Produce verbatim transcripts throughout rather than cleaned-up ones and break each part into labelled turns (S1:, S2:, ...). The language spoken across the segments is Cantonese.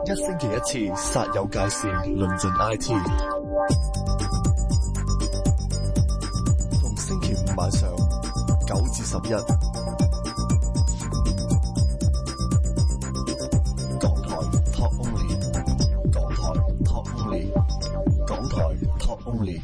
S1: 一星期一次，煞有介事，論盡 I T。逢星期五晚上九至十一，港台 Talk Only， 港台 Talk Only， 港台 Talk Only。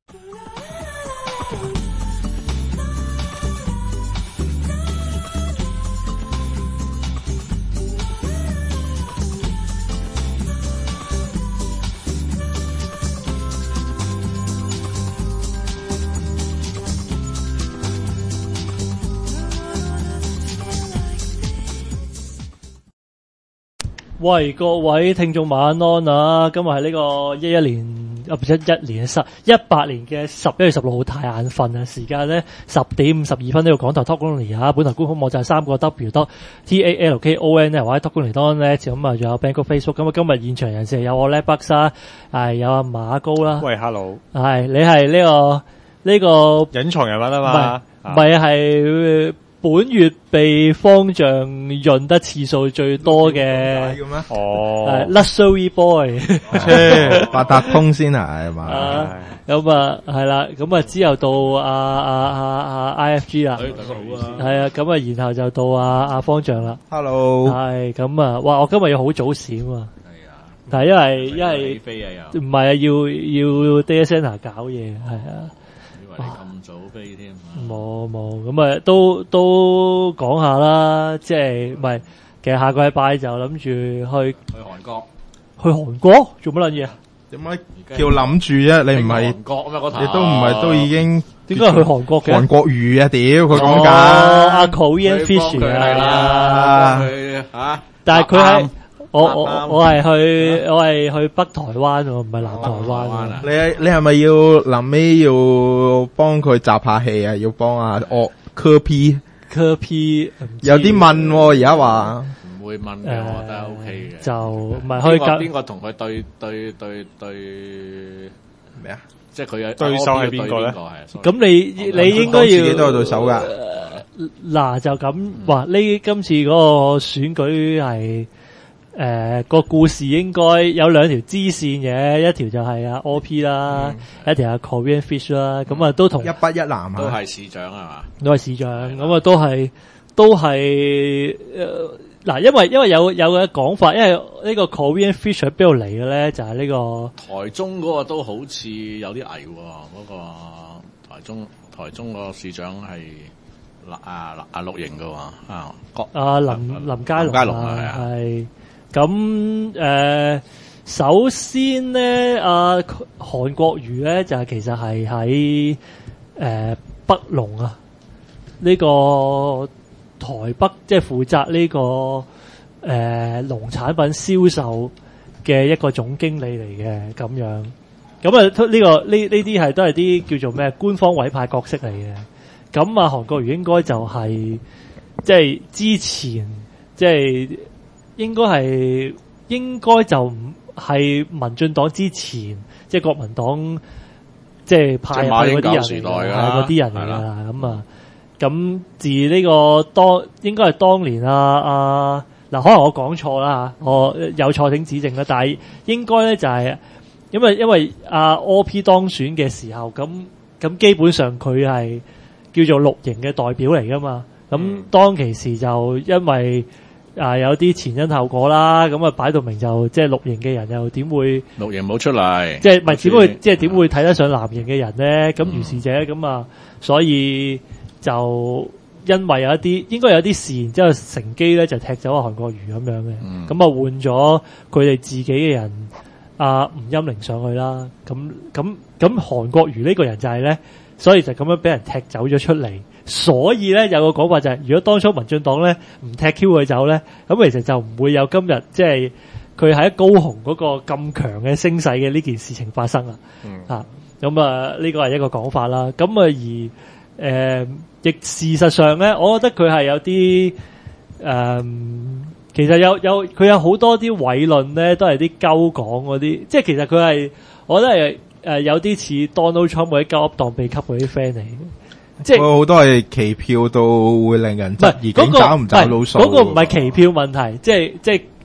S2: 喂，各位聽眾晚安啊！今日係呢個一一年啊，唔係一一年十一八年嘅十一月十六號，太眼瞓啊！時間咧十點五十二分，呢個港台 Talk Only 啊，本台官方網站三個 W dot T A L K O N 咧，或者 Talk Only dot net，咁啊，仲有 Bangkok Facebook。咁啊，今日現場人士有我叻北沙，係有阿馬高啦。
S3: 喂 ，Hello，
S2: 係你係呢個呢個
S3: 隱藏人物啊嘛？
S2: 唔係係。本月被方丈潤得次數最多嘅
S3: 哦
S2: ，Luxury Boy，
S4: 八達通先係嘛？
S2: 咁啊係啦，咁啊之後到阿阿阿阿 I F G 啦，係啊，咁啊然後就到阿阿方丈啦。
S4: Hello，
S2: 係咁啊，哇！我今日要好早閃啊，但係因為因為唔係啊，要要 data center 搞嘢係啊。
S5: 你咁早飛添？
S2: 冇冇咁啊，都都講下啦，即係唔係？其實下個禮拜就諗住去
S5: 去韓國，
S2: 去韓國做乜撚嘢啊？
S4: 點解叫諗住啫？你唔係
S5: 韓國啊嘛？嗰頭
S4: 你都唔係都已經
S2: 點解去韓國嘅？
S4: 韓國語啊！屌佢講緊
S2: 阿 Korean Fish
S4: 啊！
S5: 佢嚇，
S2: 但係佢係。我我我係去我係去北台灣喎，唔係南台灣啊！
S4: 你你係咪要臨尾要幫佢集下氣啊？要幫啊我科 P
S2: 科 P
S4: 有啲問喎，而家話
S5: 唔會問嘅，我覺得 O K 嘅。
S2: 就唔係可以夾
S5: 邊個同佢對對對對
S4: 咩啊？
S5: 即係佢有
S3: 對手係邊個咧？
S2: 咁你你應該要
S4: 自己都有對手㗎。
S2: 嗱就咁話呢，今次嗰個選舉係。誒、呃，個故事應該有兩條支線嘅，一條就係阿 O P 啦，嗯、一條係 Korean Fish 啦，咁、嗯、啊都同
S4: 一北一南
S5: 都係市長係嘛？
S2: 都係市長，咁啊都係都係嗱，因為因為有有嘅講法，因為呢個 Korean Fish 喺邊度嚟嘅咧，就係、是、呢、這個
S5: 台中嗰個都好似有啲危喎，嗰、那個台中台中個市長係阿阿綠營嘅喎，啊
S2: 啊林林佳龍啊係。咁誒、呃，首先咧，阿、啊、韓國瑜咧就係其實係喺誒北農啊，呢、這個台北即係負責呢、這個誒、呃、農產品銷售嘅一個總經理嚟嘅咁樣。咁啊，呢、這個呢呢啲係都係啲叫做咩官方委派角色嚟嘅。咁啊，韓國瑜應該就係、是、即係之前即係。應該係應該就唔係民進黨之前，即係國民黨即係派入去嗰啲人嚟嘅，係嗰啲人嚟㗎啦。咁啊，咁自呢個當應該係當年啊啊嗱，可能我講錯啦嚇，我有錯請指正啦。但係應該咧就係因為因為阿 O P 當選嘅時候，咁咁基本上佢係叫做綠營嘅代表嚟㗎嘛。咁當其時就因為啊，有啲前因後果啦，咁啊擺到明就即係綠營嘅人又點會
S5: 綠營冇出嚟，
S2: 即係唔係點會即係點會睇得上藍營嘅人咧？咁如是者咁啊，所以就因為有一啲應該有啲事，然之後乘機咧就踢走阿韓國瑜咁樣嘅，咁、嗯、啊換咗佢哋自己嘅人阿吳音玲上去啦。咁咁咁韓國瑜呢個人就係咧，所以就咁樣俾人踢走咗出嚟。所以咧有個講法就係、是，如果當初民進黨咧唔踢 Q 佢走咧，咁其實就唔會有今日即係佢喺高雄嗰個咁強嘅聲勢嘅呢件事情發生啦。嗯，嚇咁啊呢個係一個講法啦。咁啊而誒、呃、亦事實上咧，我覺得佢係有啲誒、呃，其實有有佢有好多啲偉論咧，都係啲鳩講嗰啲，即係其實佢係我覺得係誒有啲似 Donald Trump 嗰啲鳩噏當秘笈嗰啲 friend 嚟。即係
S4: 好多係期票到會令人質疑，究竟找唔找到數？
S2: 嗰個唔係期票問題，即係即係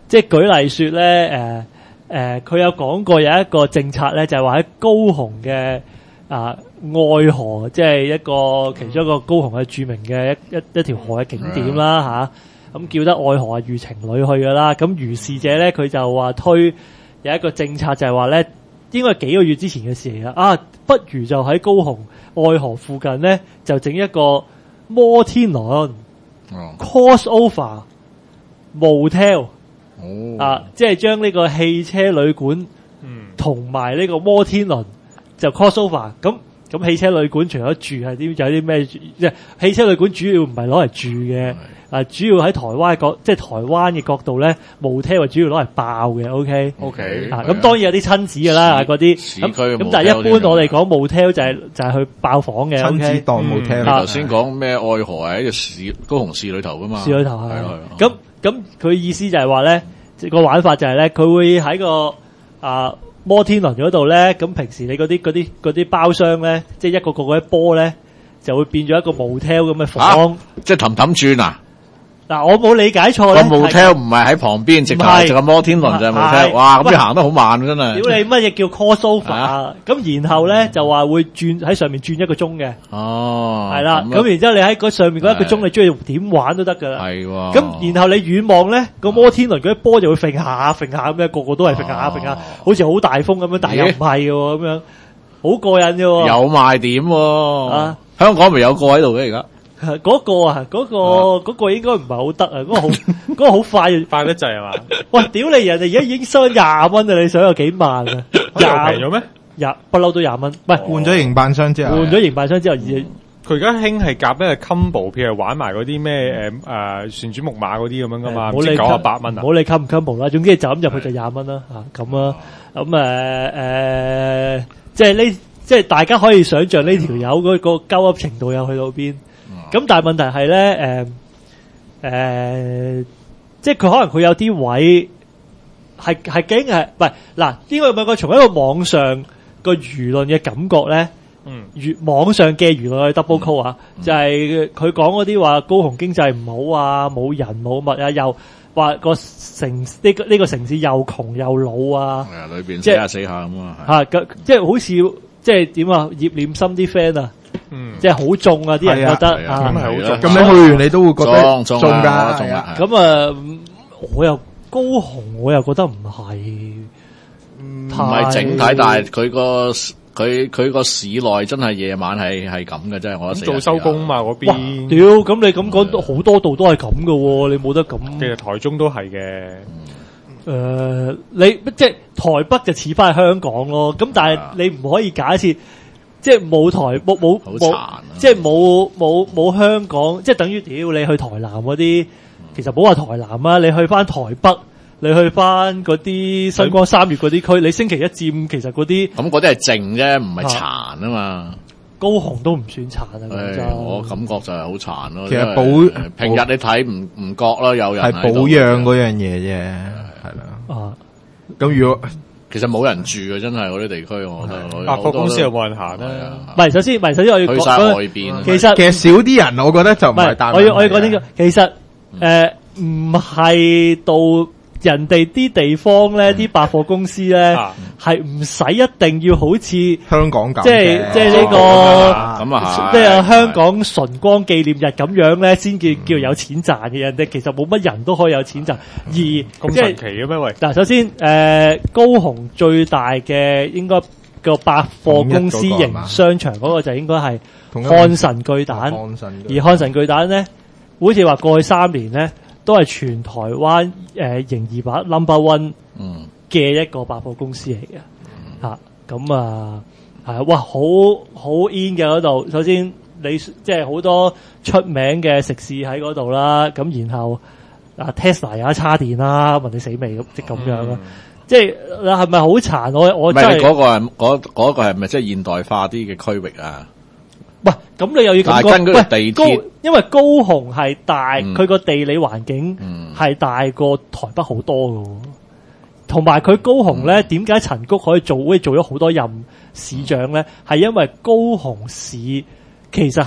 S2: 即係舉例説咧，誒誒，佢有講過有一個政策咧，就係話喺高雄嘅啊愛河，即係一個其中一個高雄嘅著名嘅一一一條河嘅景點啦嚇。咁、啊、叫得愛河係遇情侶去噶啦。咁如是者咧，佢就話推有一個政策，就係話咧，應該係幾個月之前嘅事嚟啦。啊，不如就喺高雄愛河附近咧，就整一個摩天輪、哦、cross over motel。哦、啊，即係將呢個汽車旅館同埋呢個摩天輪就 cross over。咁咁汽車旅館除咗住係啲有啲咩？即係汽車旅館主要唔係攞嚟住嘅，啊主要喺台灣角即係台灣嘅角度咧，motel主要攞嚟爆嘅。OK
S3: OK
S2: 啊，咁當然有啲親子噶啦，嗰啲咁咁，但係一般我哋講 motel 就係、是、就係、是、去爆房嘅。親子當
S4: motel。
S5: 頭先講咩愛河係喺個市高雄市裏頭噶嘛？
S2: 市裏頭係咁。咁佢意思就係話咧，個玩法就係咧，佢會喺個啊摩天輪嗰度咧，咁平時你嗰啲嗰啲嗰啲包廂咧，即係一個個嗰啲波咧，就會變咗一個 motel 咁嘅房，
S5: 啊、即係氹氹轉啊！
S2: 嗱，我冇理解錯咧。個
S5: motel 唔係喺旁邊，直頭就個摩天輪就係 motel。哇，咁你行得好慢真係。
S2: 屌你乜嘢叫 crossover？咁然後咧就話會轉喺上面轉一個鐘嘅。哦，係啦。咁然之後你喺嗰上面嗰一個鐘，你中意點玩都得噶啦。係喎。咁然後你遠望咧，個摩天輪嗰啲波就會揈下揈下咁樣，個個都係揈下揈下，好似好大風咁樣，但係又唔係嘅喎，咁樣好過癮嘅喎。有賣點喎。啊，香港咪有個喺度嘅而家。嗰個啊，嗰個嗰個應該唔係好得啊，嗰個好嗰個好快
S3: 快得滯係嘛？
S2: 喂，屌你！人哋而家已經收咗廿蚊啊，你想有幾萬啊？
S3: 廿平咗咩？
S2: 廿不嬲都廿蚊，唔係
S4: 換咗營辦商之後，
S2: 換咗營辦商之後，而
S3: 佢而家興係夾咩 combo，譬如玩埋嗰啲咩誒誒旋轉木馬嗰啲咁樣噶嘛，唔知九啊八蚊啊？
S2: 冇理 com 唔 combo 啦，總之就咁入去就廿蚊啦嚇咁啊，咁誒誒，即係呢，即係大家可以想象呢條友嗰個鳩噏程度有去到邊。咁但係問題係咧，誒誒，即係佢可能佢有啲位係係竟係唔係嗱？應該唔係佢從一個網上個輿論嘅感覺咧，嗯，輿網上嘅輿論去 double call 啊，就係佢講嗰啲話高雄經濟唔好啊，冇人冇物啊，又話個城呢個呢個城市又窮又老啊，係啊，裏邊死下死下咁啊，嚇咁即係好似即係點啊？葉念琛啲 friend 啊！嗯，即係好重啊！啲人覺得啊，咁係好重。咁你去完你都會覺得重噶，咁啊，我又高雄，我又覺得唔係，
S5: 唔係整體，但係佢個佢佢個市內真係夜晚係係咁嘅，真係我覺得
S3: 做收工嘛嗰邊。
S2: 屌，咁你咁講好多度都係咁噶，你冇得咁。
S3: 其實台中都係嘅。
S2: 誒，你即係台北就似翻係香港咯，咁但係你唔可以假設。即係冇台冇冇冇，即係冇冇冇香港，即係等於屌你去台南嗰啲，其實冇話台南啊，你去翻台北，你去翻嗰啲新光三越嗰啲區，你星期一至五其實嗰啲
S5: 咁嗰啲係靜啫，唔係殘啊嘛。
S2: 高雄都唔算殘啊，
S5: 我感覺就係好殘咯。
S4: 其實保
S5: 平日你睇唔唔覺咯，有人
S4: 係保養嗰樣嘢啫，係啦。啊，咁如果。
S5: 其實冇人住嘅，真係嗰啲地區，我覺得。
S3: 百貨公司又冇人行啦。
S2: 唔係，首先，唔係首先我要講。
S5: 去晒外邊。
S2: 其實
S4: 其實少啲人，我覺得就唔係大。
S2: 我要我要講清楚，其實誒唔係到人哋啲地方咧，啲百貨公司咧係唔使一定要好似
S4: 香港咁，
S2: 即係即係呢個咁啊，即係香港崇光紀念日咁樣咧，先叫叫有錢賺嘅。人哋其實冇乜人都可以有錢賺，而即
S3: 係神奇嘅咩？喂，
S2: 嗱，首先誒，高雄最大嘅應該個百貨公司型商場嗰個就應該係漢神巨蛋，而漢神巨蛋咧，好似話過去三年咧。都係全台灣誒營業額 number one 嘅一個百貨公司嚟嘅嚇，咁啊係哇好好 in 嘅嗰度。首先你即係好多出名嘅食肆喺嗰度啦，咁然後啊 Tesla 有得叉電啦，問你死未咁即咁樣咯。即係係咪好殘？我我真係
S5: 嗰個係嗰嗰個係咪即係現代化啲嘅區域啊？
S2: 喂，咁你又要咁講？
S5: 喂，高，
S2: 因為高雄係大，佢個、嗯、地理環境係大過台北好多㗎，同埋佢高雄咧，點解陳菊可以做，做咗好多任市長咧？係因為高雄市其實係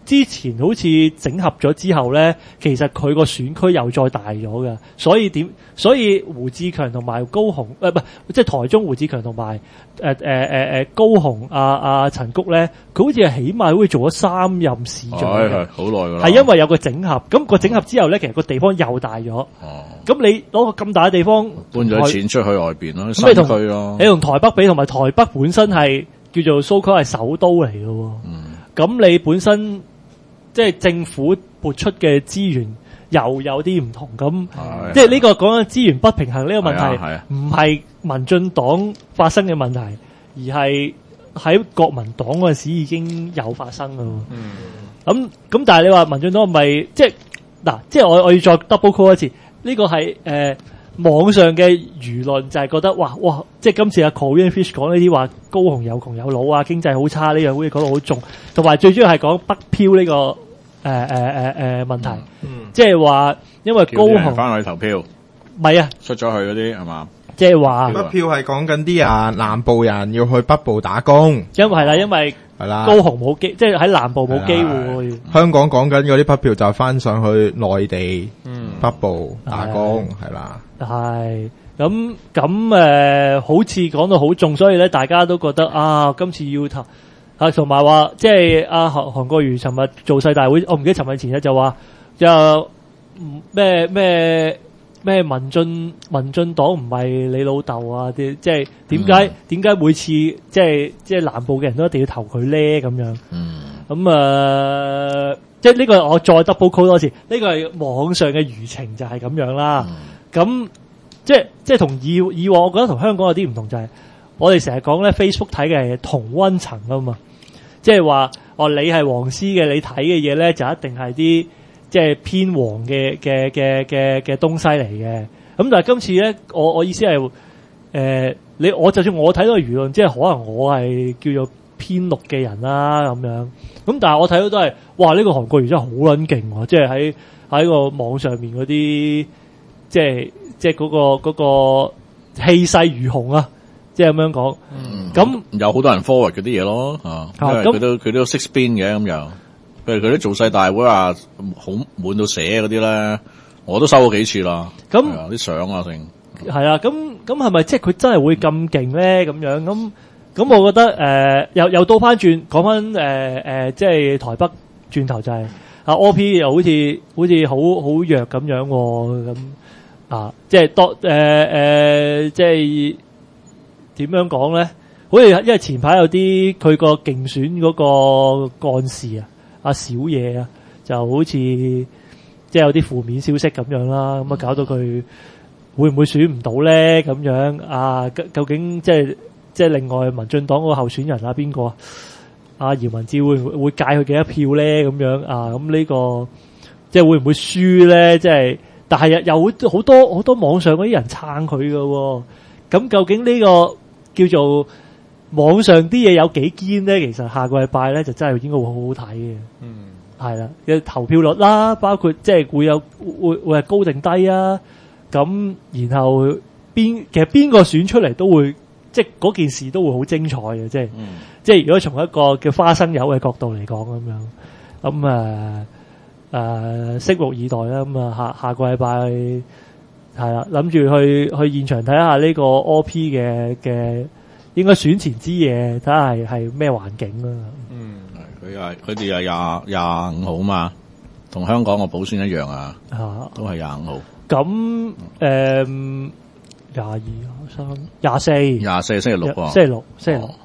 S2: 之前好似整合咗之後咧，其實佢個選區又再大咗嘅，所以點？所以胡志強同埋高雄誒，唔係即係台中胡志強同埋誒誒誒誒高雄阿阿陳菊咧，佢好似係起碼好似做咗三任市長嘅，
S5: 係好耐㗎啦。
S2: 係因為有個整合，咁個整合之後咧，其實個地方又大咗。哦，咁你攞個咁大嘅地方，
S5: 搬咗錢出去外邊咯，新區咯。
S2: 你同台北比，同埋台北本身係叫做蘇區係首都嚟嘅喎。嗯，咁你本身即係政府撥出嘅資源又有啲唔同，咁即係呢個講緊資源不平衡呢個問題，唔係民進黨發生嘅問題，而係喺國民黨嗰陣時已經有發生嘅。嗯，咁咁但係你話民進黨唔係即係嗱，即係我我要再 double call 一次，呢個係誒網上嘅輿論就係覺得哇哇，即係今次阿 Korean Fish 講呢啲話高雄有窮有老啊，經濟好差呢樣好似講到好重，同埋最主要係講北漂呢個。誒誒誒誒問題，嗯、即係話因為高雄
S5: 翻去投票，
S2: 唔係啊，
S5: 出咗去嗰啲係嘛？
S2: 即係話
S4: 北票係講緊啲人南部人要去北部打工，
S2: 因為係啦，因為係啦，高雄冇機，即係喺南部冇機會。
S4: 香港講緊嗰啲北票就翻上去內地、嗯、北部打工，係啦。
S2: 係咁咁誒，好似講到好重，所以咧大家都覺得啊，今次要投。啊，同埋話即係阿韓韓國瑜尋日造勢大會，我唔記得尋日前日就話就咩咩咩民進民進黨唔係你老豆啊！啲即係點解點解每次即係即係南部嘅人都一定要投佢咧咁樣？嗯，咁啊、呃，即係呢個我再 double call 多次，呢個係網上嘅輿情就係咁樣啦。咁、嗯、即係即係同以以往，我覺得同香港有啲唔同就係、是。我哋成日講咧 Facebook 睇嘅係同溫層啊嘛，即係話哦你係黃絲嘅，你睇嘅嘢咧就一定係啲即係偏黃嘅嘅嘅嘅嘅東西嚟嘅。咁但係今次咧，我我意思係誒、呃、你我就算我睇到輿論，即係可能我係叫做偏綠嘅人啦咁樣。咁但係我睇到都係哇呢、這個韓國瑜真係好撚勁喎！即係喺喺個網上面嗰啲即係即係嗰個嗰、嗰個氣勢如虹啊！即係咁樣講，咁、嗯、
S5: 有好多人 forward 嗰啲嘢咯，啊，因為佢都佢都識 spin 嘅咁樣，譬如佢啲造勢大會啊，好滿到寫嗰啲咧，我都收過幾次啦。咁啲相啊，成
S2: 係啊，咁咁係咪即係佢真係會咁勁咧？咁樣咁咁，我覺得誒、呃，又又倒翻轉講翻誒誒，即係台北轉頭就係、是、啊 ，O P 又好似好似好好弱咁樣咁啊，即係多誒誒，即係。點樣講咧？好似因為前排有啲佢個競選嗰個幹事啊，阿小野啊，就好似即係有啲負面消息咁樣啦。咁啊，搞到佢會唔會選唔到咧？咁樣啊？究竟即係即係另外民進黨嗰個候選人啊？邊個啊？阿姚文智會唔會會戒佢幾多票咧？咁樣啊？咁呢個即係會唔會輸咧？即係，但係又有好多好多網上嗰啲人撐佢㗎。咁究竟呢個叫做網上啲嘢有幾堅咧？其實下個禮拜咧就真係應該會好好睇嘅。嗯，係啦，嘅投票率啦，包括即係會有會會係高定低啊。咁然後邊其實邊個選出嚟都會，即係嗰件事都會好精彩嘅。即係、嗯、即係如果從一個叫花生友嘅角度嚟講咁樣，咁啊誒拭目以待啦。咁啊下下個禮拜。係啦，諗住去去現場睇下呢個 O P 嘅嘅，應該選前之夜，睇下係係咩環境啦。嗯，
S5: 佢又係佢哋又廿廿五號嘛，同香港個補選一樣啊，啊都係廿五號。
S2: 咁誒廿二、廿三、廿四、
S5: 廿四星期六喎，
S2: 星期六，星期六。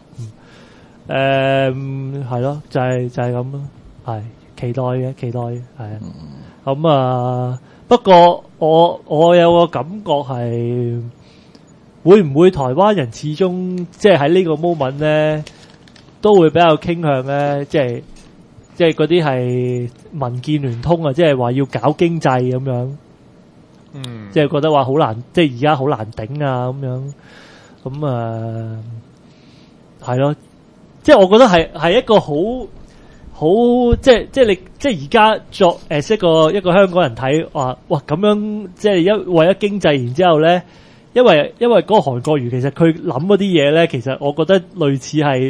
S2: 誒係咯，就係、是、就係咁咯，係期待嘅，期待嘅，係啊。咁、嗯、啊。不過我我有個感覺係會唔會台灣人始終即係喺呢個 moment 咧都會比較傾向咧，即係即係嗰啲係民建聯通啊，即係話要搞經濟咁樣，嗯，即係覺得話好難，即係而家好難頂啊咁樣，咁啊係咯，即係我覺得係係一個好。好即係即係你即係而家作誒一個一個香港人睇話哇咁樣即係一為咗經濟，然之後咧，因為因為嗰個韓國瑜其實佢諗嗰啲嘢咧，其實我覺得類似係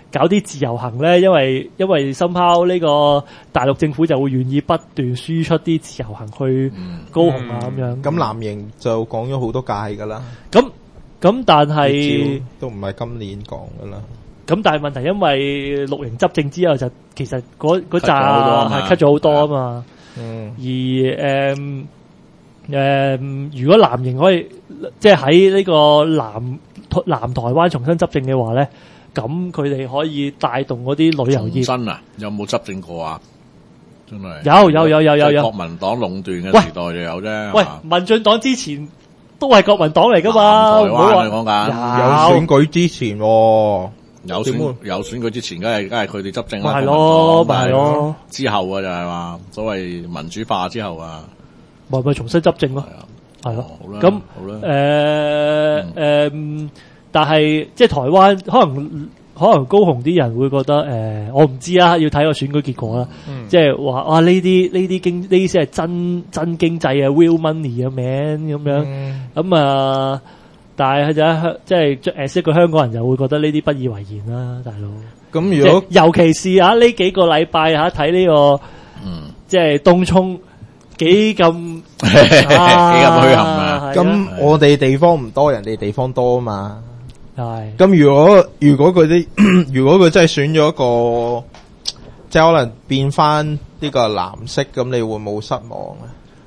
S2: 搞啲自由行咧，因為因為深拋呢個大陸政府就會願意不斷輸出啲自由行去高雄啊咁、嗯、樣。
S4: 咁藍營就講咗好多屆噶啦。
S2: 咁咁但係
S4: 都唔係今年講噶啦。
S2: 咁但係問題，因為綠營執政之後就其實嗰嗰扎係 cut 咗好多啊嘛。嗯。而誒誒、呃呃，如果藍營可以即係喺呢個南南台灣重新執政嘅話咧，咁佢哋可以帶動嗰啲旅遊業。
S5: 重新啊？有冇執政過啊？真係
S2: 有有有有有有。
S5: 國民黨壟斷嘅時代就有啫。
S2: 喂，民進黨之前都係國民黨嚟噶嘛？
S5: 台灣你講緊
S4: 有選舉之前、哦。
S5: 有選有選舉之前，梗係梗係佢哋執政啦。
S2: 係咯，咪係咯。
S5: 之後啊，就係話所謂民主化之後啊，
S2: 咪咪重新執政咯。係咯。
S5: 好啦。
S2: 咁誒誒，但係即係台灣可能可能高雄啲人會覺得誒、呃，我唔知啊，要睇個選舉結果啦。嗯、即係話啊，呢啲呢啲經呢啲先係真真經濟啊 ，real money 啊，man 咁樣。咁、嗯、啊。但係佢就喺即係誒，一個香港人就會覺得呢啲不以為然啦，大佬。咁如果尤其是啊呢幾個禮拜吓睇呢個，嗯，即係東涌幾咁幾
S5: 咁墟冚啊！
S4: 咁我哋地方唔多，人哋地方多啊嘛。
S2: 係。
S4: 咁如果如果佢啲如果佢真係選咗一個，即係可能變翻呢個藍色，咁你會冇失望啊？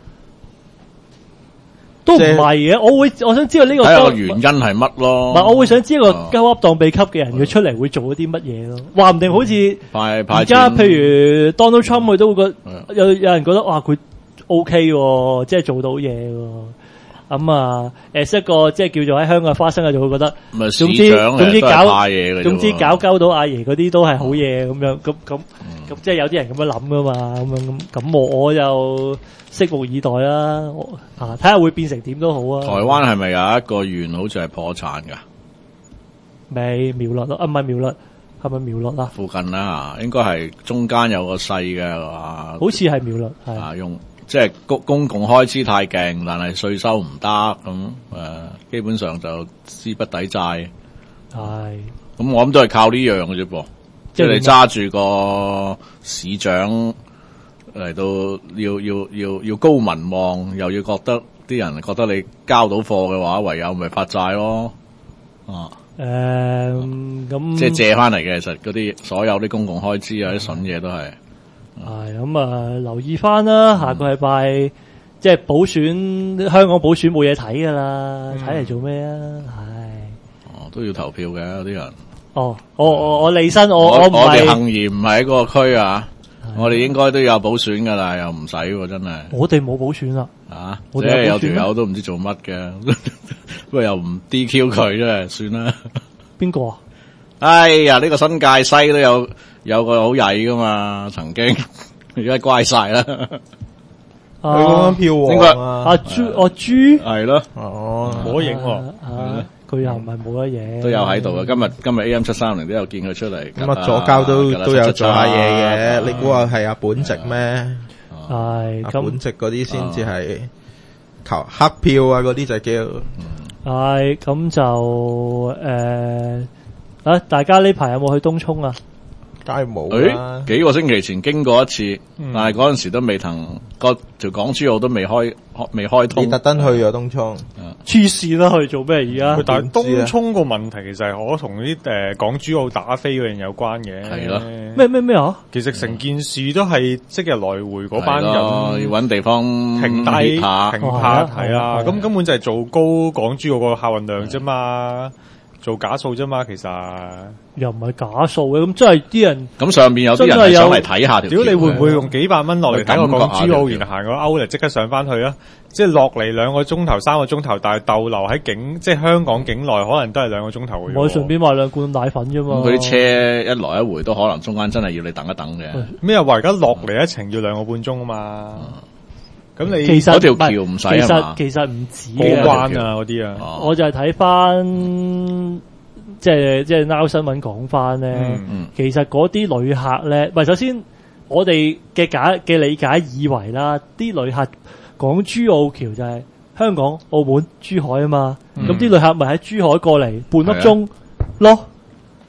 S2: 都唔係嘅，我會我想知道呢個
S5: 個原因係乜咯？
S2: 唔係，我會想知道個鳩噏當秘笈嘅人佢出嚟會做一啲乜嘢咯？話唔定好似而家譬如 Donald Trump 佢都會覺得有有人覺得哇佢 OK 喎，即係做到嘢喎。咁啊，誒一個即係叫做喺香港發生嘅就會覺得，總之總之搞總之搞鳩到阿爺嗰啲都係好嘢咁樣，咁咁咁即係有啲人咁樣諗噶嘛，咁樣咁咁我我就拭目以待啦，啊睇下會變成點都好啊。
S5: 台灣係咪有一個縣好似係破產噶？
S2: 未苗栗咯，啊唔係苗栗，係咪苗栗啊？
S5: 附近啦，應該係中間有個細嘅話，
S2: 好似係苗栗係
S5: 啊用。即係公公共開支太勁，但係稅收唔得咁誒，基本上就資不抵債。係咁，我諗都係靠呢樣嘅啫噃。即係你揸住個市長嚟到要要要要高民望，又要覺得啲人覺得你交到貨嘅話，唯有咪發債咯。啊誒，咁、
S2: 嗯、
S5: 即係借翻嚟嘅，其實嗰啲所有啲公共開支啊，啲筍嘢都係。
S2: 係咁啊，留意翻啦，下個禮拜、嗯、即係補選，香港補選冇嘢睇噶啦，睇嚟、嗯、做咩啊？係
S5: 哦，都要投票嘅有啲人。
S2: 哦，我我我離身，我我
S5: 我哋幸而唔喺嗰個區啊，我哋應該都有補選噶啦，又唔使喎，真係。
S2: 我哋冇補選啦，
S5: 啊，即係有條友都唔知做乜嘅，不過又唔 D Q 佢，真係算啦。
S2: 邊個啊？
S5: 哎呀，呢、這個新界西都有有個好曳噶嘛，曾經而家乖晒啦。
S4: 佢講緊票王啊，
S2: 阿朱，阿朱
S5: 係咯，
S3: 哦，冇得影喎，
S2: 佢又唔係冇得嘢，
S5: 都有喺度啊。今日今日 A M 七三零都有見佢出嚟。
S4: 咁啊，左膠都都有做下嘢嘅。你估話係阿本席咩？
S2: 係
S4: 阿本席嗰啲先至係求黑票啊，嗰啲就叫。
S2: 係咁就誒。啊！大家呢排有冇去東涌啊？
S4: 梗係冇啦。
S5: 幾個星期前經過一次，嗯、但係嗰陣時都未騰，個條港珠澳都未開，未開通。
S4: 你特登去咗東涌？
S2: 黐線啦，去做咩而家？
S3: 但係東涌個問題其實係可同啲誒港珠澳打飛嗰樣有關嘅。
S5: 係咯。
S2: 咩咩咩啊？
S3: 其實成件事都係即日來回嗰班人
S5: 要搵地方
S3: 停低停泊，係啊。咁根本就係做高港珠澳個客運量啫嘛。做假數啫嘛，其實
S2: 又唔係假數嘅，咁真係啲人
S5: 咁上邊有啲人係想嚟睇下條。
S3: 屌你會唔會用幾百蚊落嚟睇個港珠澳，然後行個歐嚟即刻上翻去啊？即係落嚟兩個鐘頭、三個鐘頭，但係逗留喺境，即係香港境內，可能都係兩個鐘頭嘅。
S2: 我順便買兩罐奶粉啫嘛。
S5: 佢啲車一來一回都可能中間真係要你等一等嘅。
S3: 咩話？而家落嚟一程要兩個半鐘啊嘛。咁你
S2: 其實
S5: 嗰條橋唔使啊嘛，
S2: 其實唔止
S3: 過關啊嗰啲啊，
S2: 我就係睇翻即係即係 Now 新聞講翻咧，嗯嗯、其實嗰啲旅客咧，唔係首先我哋嘅假嘅理解以為啦，啲旅客港珠澳橋就係香港、澳門、珠海啊嘛，咁啲、嗯、旅客咪喺珠海過嚟半粒鐘咯。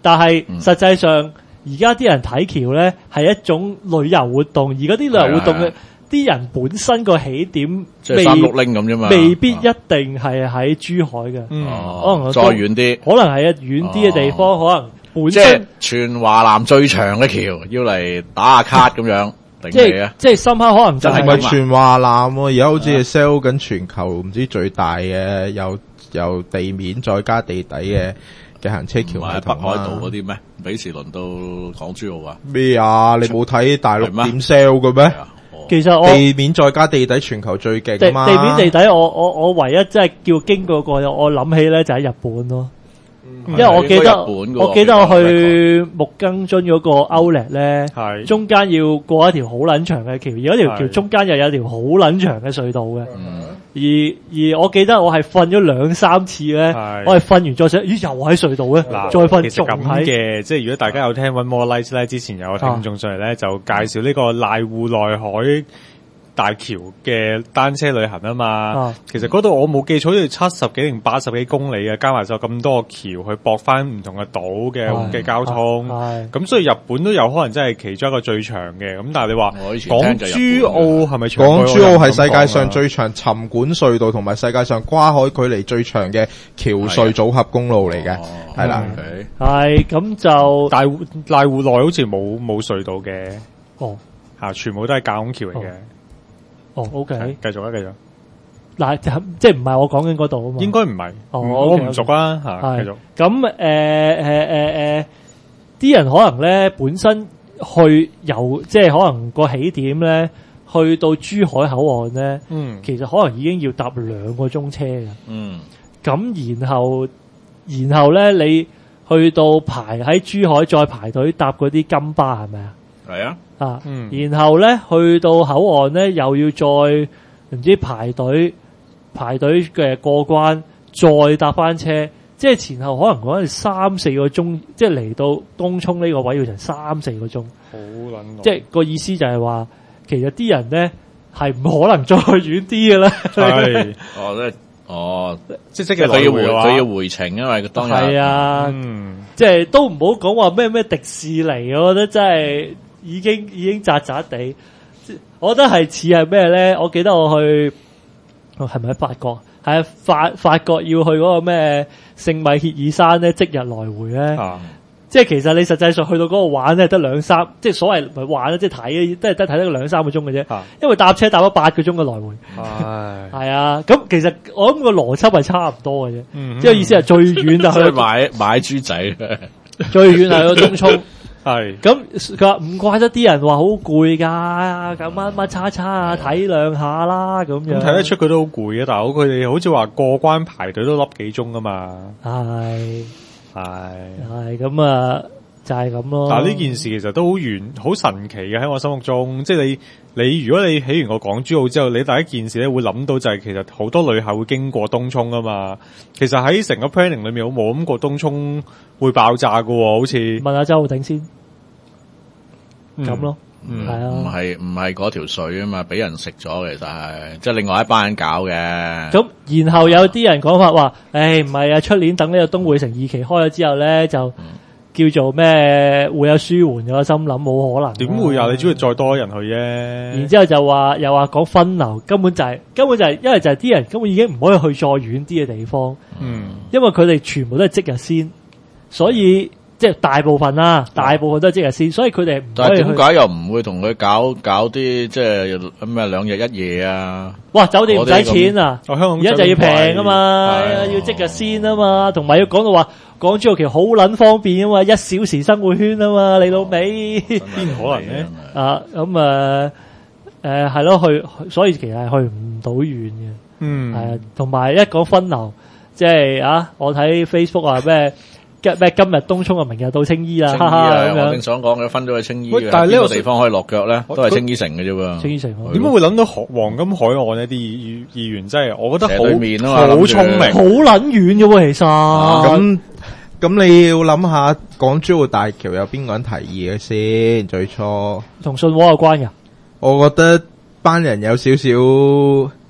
S2: 但係實際上而家啲人睇橋咧係一種旅遊活動，而嗰啲旅遊活動嘅啲人本身個起點
S5: 即係三六零咁啫嘛，
S2: 未必一定係喺珠海嘅，
S3: 嗯，
S2: 可能
S5: 再遠啲，
S2: 可能係一遠啲嘅地方，可能本
S5: 即係
S2: 身
S5: 全華南最長嘅橋，要嚟打下卡咁樣，定
S2: 即係
S5: 係啊？
S2: 即係深刻可能就
S4: 唔係
S2: 係
S4: 全華南喎，而家好似係 sell 緊全球唔知最大嘅，由由地面再加地底嘅嘅行車橋
S5: 唔係北海道嗰啲咩？幾時輪到港珠澳啊？
S4: 咩啊？你冇睇大陸點 sell 嘅咩？
S2: 其實我
S4: 地面再加地底全球最勁
S2: 地
S4: 啊嘛！
S2: 地面地底，我我我唯一即係叫經過過，我諗起咧就喺日本咯。因為我記得我記得我去木更津嗰個 Outlet 咧，
S3: 係
S2: 中間要過一條好撚長嘅橋，而嗰條橋中間又有條好撚長嘅隧道嘅。而而我記得我係瞓咗兩三次咧，我係瞓完再醒，咦又喺隧道咧，再瞓
S3: 其實咁嘅，即係如果大家有聽 One More Light 咧，之前有個聽眾上嚟咧，就介紹呢個瀨戶內海大橋嘅單車旅行啊嘛，啊其實嗰度我冇記錯，好似七十幾定八十幾公里嘅，加埋就咁多個橋去駁翻唔同嘅島嘅嘅交通，咁所以日本都有可能真係其中一個最長嘅。咁但係你話港珠澳係咪？
S4: 港珠澳係世界上最長沉管隧道，同埋世界上跨海距離最長嘅橋隧組合公路嚟嘅，係啦。
S2: 係咁就
S3: 瀨戶瀨戶內好似冇冇隧道嘅，
S2: 哦
S3: 吓全部都係架空橋嚟嘅。
S2: 哦 ，OK，
S3: 繼續啊，繼續。
S2: 嗱，即係唔係我講緊嗰度啊嘛？
S3: 應該唔係，
S2: 哦，
S3: 我唔熟啦吓。繼續。
S2: 咁誒誒誒誒，啲人可能咧本身去由即係可能個起點咧，去到珠海口岸咧，嗯，其實可能已經要搭兩個鐘車嘅。嗯。咁然後然後咧，你去到排喺珠海再排隊搭嗰啲金巴係咪啊？
S5: 係啊。
S2: 啊，嗯、然後咧去到口岸咧，又要再唔知排隊排隊嘅過關，再搭翻車，即係前後可能講係三四個鐘，即係嚟到東涌呢個位要成三四個鐘，
S3: 好撚，
S2: 即係個意思就係話，其實啲人咧係唔可能再遠啲嘅啦。
S3: 係，
S5: 哦，即係，哦，
S3: 即係即係佢要回
S5: 佢要回程，因為當日
S2: 係啊，嗯、即係都唔好講話咩咩迪士尼，我覺得真係。已經已經渣渣地，我覺得係似係咩咧？我記得我去，係咪喺法國？係啊，法法國要去嗰個咩聖米歇爾山咧，即日來回咧。啊、即係其實你實際上去到嗰度玩咧，得兩三，即係所謂唔係玩咧，即係睇，都係得睇得兩三個鐘嘅啫。啊、因為搭車搭咗八個鐘嘅來回。係係啊，咁其實我諗個邏輯係差唔多嘅啫。嗯、即係意思係最遠就去
S5: 買買豬仔，
S2: 最遠係去東涌。
S3: 係
S2: 咁，佢話唔怪得啲人話好攰噶，咁乜乜叉叉啊，體諒下啦咁樣。
S3: 咁睇得出佢都好攰啊，大佬佢哋好似話過關排隊都粒幾鐘噶嘛。係係
S2: 係咁啊，就係、是、咁咯。
S3: 但係呢件事其實都好玄好神奇嘅喺我心目中，即係你你如果你起完個港珠澳之後，你第一件事咧會諗到就係其實好多旅客會經過東涌啊嘛。其實喺成個 planning 裏面，我冇諗過東涌會爆炸噶，好似
S2: 問下周浩鼎先。咁、嗯、咯，係、嗯、啊，
S5: 唔係唔係嗰條水啊嘛，俾人食咗，其實係即係另外一班人搞嘅。
S2: 咁然後有啲人講法話，誒唔係啊，出年等呢個東薈城二期開咗之後咧，就叫做咩會有舒緩嘅，心諗冇可能。
S3: 點會啊？你只會再多人去啫。
S2: 然之後就話又話講分流，根本就係、是、根本就係、是，因為就係啲人根本已經唔可以去再遠啲嘅地方。嗯，因為佢哋全部都係即日先，所以。即係大部分啦，大部分都係即日先，所以佢哋唔可以去。
S5: 但係點解又唔會同佢搞搞啲即係咩兩日一夜啊？
S2: 哇！酒店唔使錢啊，
S3: 香港
S2: 而家就要平啊嘛，要即日先啊嘛，同埋要講到話港珠澳橋好撚方便啊嘛，一小時生活圈啊嘛，你老味邊
S3: 可能咧？
S2: 啊咁啊誒係咯，去所以其實係去唔到遠嘅。嗯，係啊，同埋一講分流，即係啊，我睇 Facebook 啊咩。咩今日東涌啊，明日到青衣啦，
S5: 青衣啊，我正想講嘅分咗去青衣嘅，但係呢個地方可以落腳咧，都係青衣城嘅啫喎。
S2: 青衣城
S3: 點解會諗到黃金海岸呢啲議議員真係，我覺得好好聰明，
S2: 好撚遠嘅喎，其實。
S4: 咁咁你要諗下港珠澳大橋有邊個人提議嘅先？最初
S2: 同信和有關嘅。
S4: 我覺得班人有少少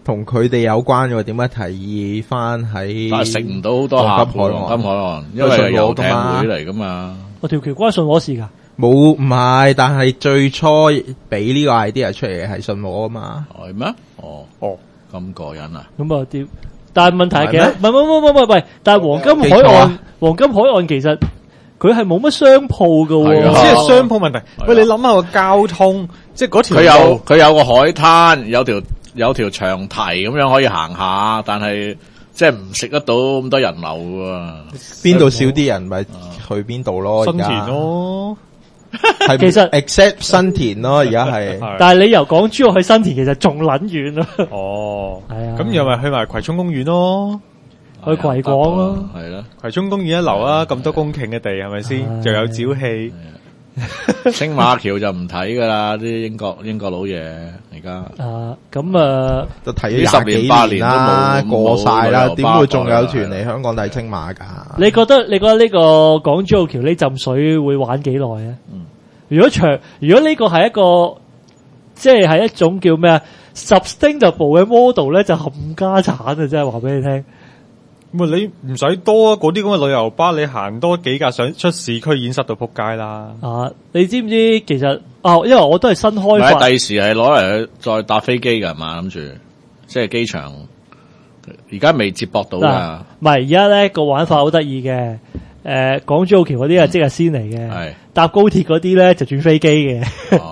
S4: 同佢哋有關嘅，點解提議翻喺？
S5: 但係食唔到好多客嘅黃金海岸，因為係遊艇會嚟噶嘛。
S2: 我條橋關信和事噶？
S4: 冇，唔係，但係最初俾呢個 idea 出嚟嘅係信和啊嘛。
S5: 係咩？哦哦，咁過癮啊！
S2: 咁啊啲，但係問題嘅，唔係唔係唔係唔係，但係黃金海岸，黃金海岸其實佢係冇乜商鋪噶，
S3: 即係商鋪問題。喂，你諗下個交通，即係嗰條
S5: 佢有佢有個海灘，有條有條長堤咁樣可以行下，但係即係唔食得到咁多人流噶。
S4: 邊度少啲人咪去邊度咯？
S3: 新田咯。
S4: 係其實 except 新田咯，而家係，
S2: 但係你由港珠澳去新田其實仲撚遠咯。
S3: 哦，
S2: 係啊，
S3: 咁又咪去埋葵涌公園咯，
S2: 去葵廣咯，
S5: 係啦，
S3: 葵涌公園一流啊，咁多公頃嘅地係咪先？又有沼氣，
S5: 青馬橋就唔睇噶啦，啲英國英國佬嘢而家。
S2: 啊，咁啊，
S4: 都睇咗廿幾年啦，過晒啦，點會仲有團嚟香港睇青馬噶？
S2: 你覺得你覺得呢個港珠澳橋呢浸水會玩幾耐啊？嗯，如果長，如果呢個係一個，即係係一種叫咩啊 sustainable 嘅 model 咧，就冚家產啊！真係話俾你聽。
S3: 咁你唔使多啊，嗰啲咁嘅旅遊巴，你行多幾架上出市區，已經塞到撲街啦。
S2: 啊，你知唔知其實啊？因為我都係新開發，
S5: 第時係攞嚟再搭飛機噶嘛，諗住即係機場。而家未接駁到噶，
S2: 唔係而家咧個玩法好得意嘅。誒，港珠澳橋嗰啲係即日先嚟嘅，係搭高鐵嗰啲咧就轉飛機嘅，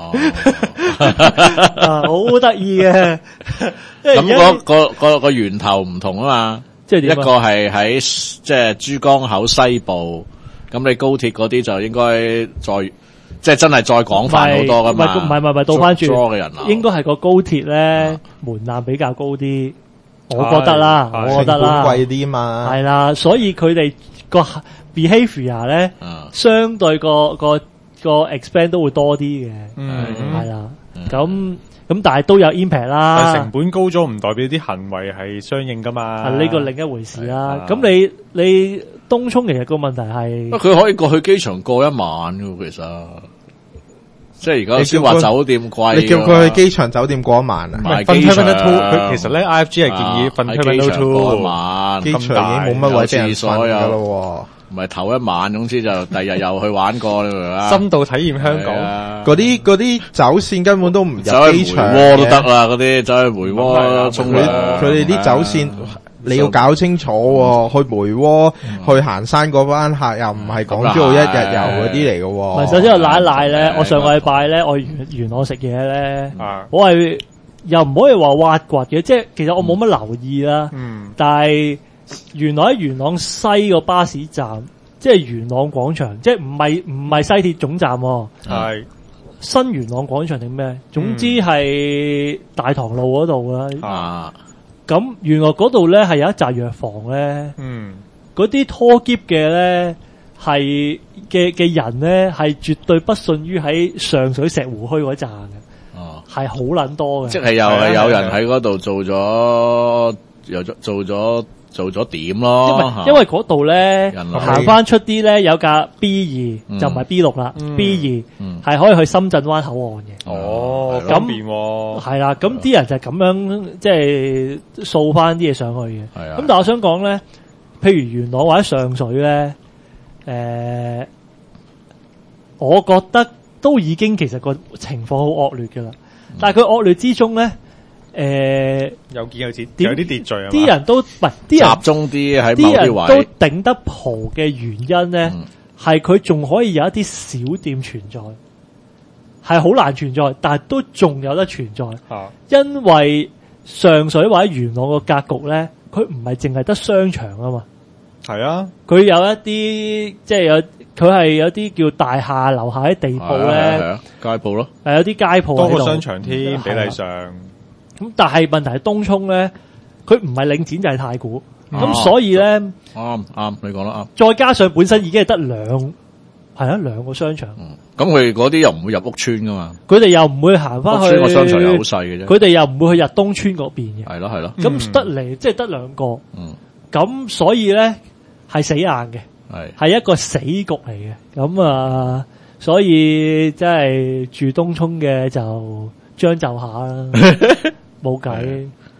S2: 啊，好得意嘅。
S5: 咁嗰個個個源頭唔同啊嘛，即係一個係喺即係珠江口西部，咁你高鐵嗰啲就應該再即係真係再廣泛好多噶嘛。
S2: 唔係唔係唔係倒翻轉，應該係個高鐵咧門檻比較高啲。我覺得啦，我覺得啦，
S4: 貴啲嘛，
S2: 係啦，所以佢哋個 behaviour 咧，相對個個個 expand 都會多啲嘅，係啦，咁咁但係都有 impact 啦。
S3: 成本高咗唔代表啲行為係相應噶嘛，
S2: 係呢個另一回事啦。咁你你東涌其實個問題係，
S5: 佢可以過去機場過一晚噶，其實。即係而家先話酒店貴，
S4: 你叫佢去機場酒店過一晚啊？
S3: 瞓 Terminal Two，佢其實咧 I F G 係建議瞓 Terminal Two
S5: 過一晚，
S4: 機場已經冇乜位俾人瞓噶咯。
S5: 唔係頭一晚，總之就第日又去玩過啦。
S3: 深度體驗香港，
S4: 嗰啲嗰啲走線根本都唔入機場
S5: 嘅，都得啦。嗰啲走去梅窩沖涼，
S4: 佢哋啲走線。你要搞清楚喎，去梅窩、嗯、去行山嗰班客又唔係港珠澳一日遊嗰啲嚟嘅喎。
S2: 唔係，首先我賴一賴咧，我上個禮拜咧，我元元朗食嘢咧，
S3: 啊、
S2: 我係又唔可以話挖掘嘅，即係其實我冇乜留意啦。嗯，但係原來喺元朗西個巴士站，即係元朗廣場，即係唔係唔係西鐵總站，係、嗯、新元朗廣場定咩？總之係大棠路嗰度啦。啊。咁原來嗰度咧係有一紮藥房咧，嗯，嗰啲拖喼嘅咧係嘅嘅人咧係絕對不遜於喺上水石湖墟嗰紮嘅，哦，係好撚多嘅，
S5: 即係又係有人喺嗰度做咗，又做做咗做咗點咯，
S2: 因為嗰度咧行翻出啲咧有架 B 二、嗯、就唔係 B 六啦、嗯、，B 二係可以去深圳灣口岸嘅，
S3: 哦，方便喎，
S2: 係啦，咁啲人就咁樣即係掃翻啲嘢上去嘅，咁但係我想講咧，譬如元朗或者上水咧，誒、呃，我覺得都已經其實個情況好惡劣噶啦，嗯、但係佢惡劣之中咧。誒、呃，
S3: 有見有節，有啲秩序啊！
S2: 啲人都唔係啲人
S5: 集中啲喺某啲位，
S2: 啲人都頂得蒲嘅原因咧，係佢仲可以有一啲小店存在，係好難存在，但係都仲有得存在。啊、因為上水或者元朗個格局咧，佢唔係淨係得商場啊嘛。
S3: 係啊，
S2: 佢有一啲即係有，佢係有啲叫大廈樓下啲地鋪咧、
S5: 啊啊啊，街鋪咯，
S2: 係有啲街鋪
S3: 多過商場添，比例上。
S2: 咁但係問題係東涌咧，佢唔係領展就係太古，咁、啊、所以咧，
S5: 啱啱你講啦，
S2: 再加上本身已經係得兩係啊兩個商場，
S5: 咁佢嗰啲又唔會入屋村噶嘛，
S2: 佢哋又唔會行翻去，
S5: 個商場又好細嘅啫，
S2: 佢哋又唔會去日東村嗰邊嘅，
S5: 係咯係咯，
S2: 咁得嚟即係得兩個，咁、嗯、所以咧係死硬嘅，係係一個死局嚟嘅，咁啊，所以即係住東涌嘅就將就下啦。冇計，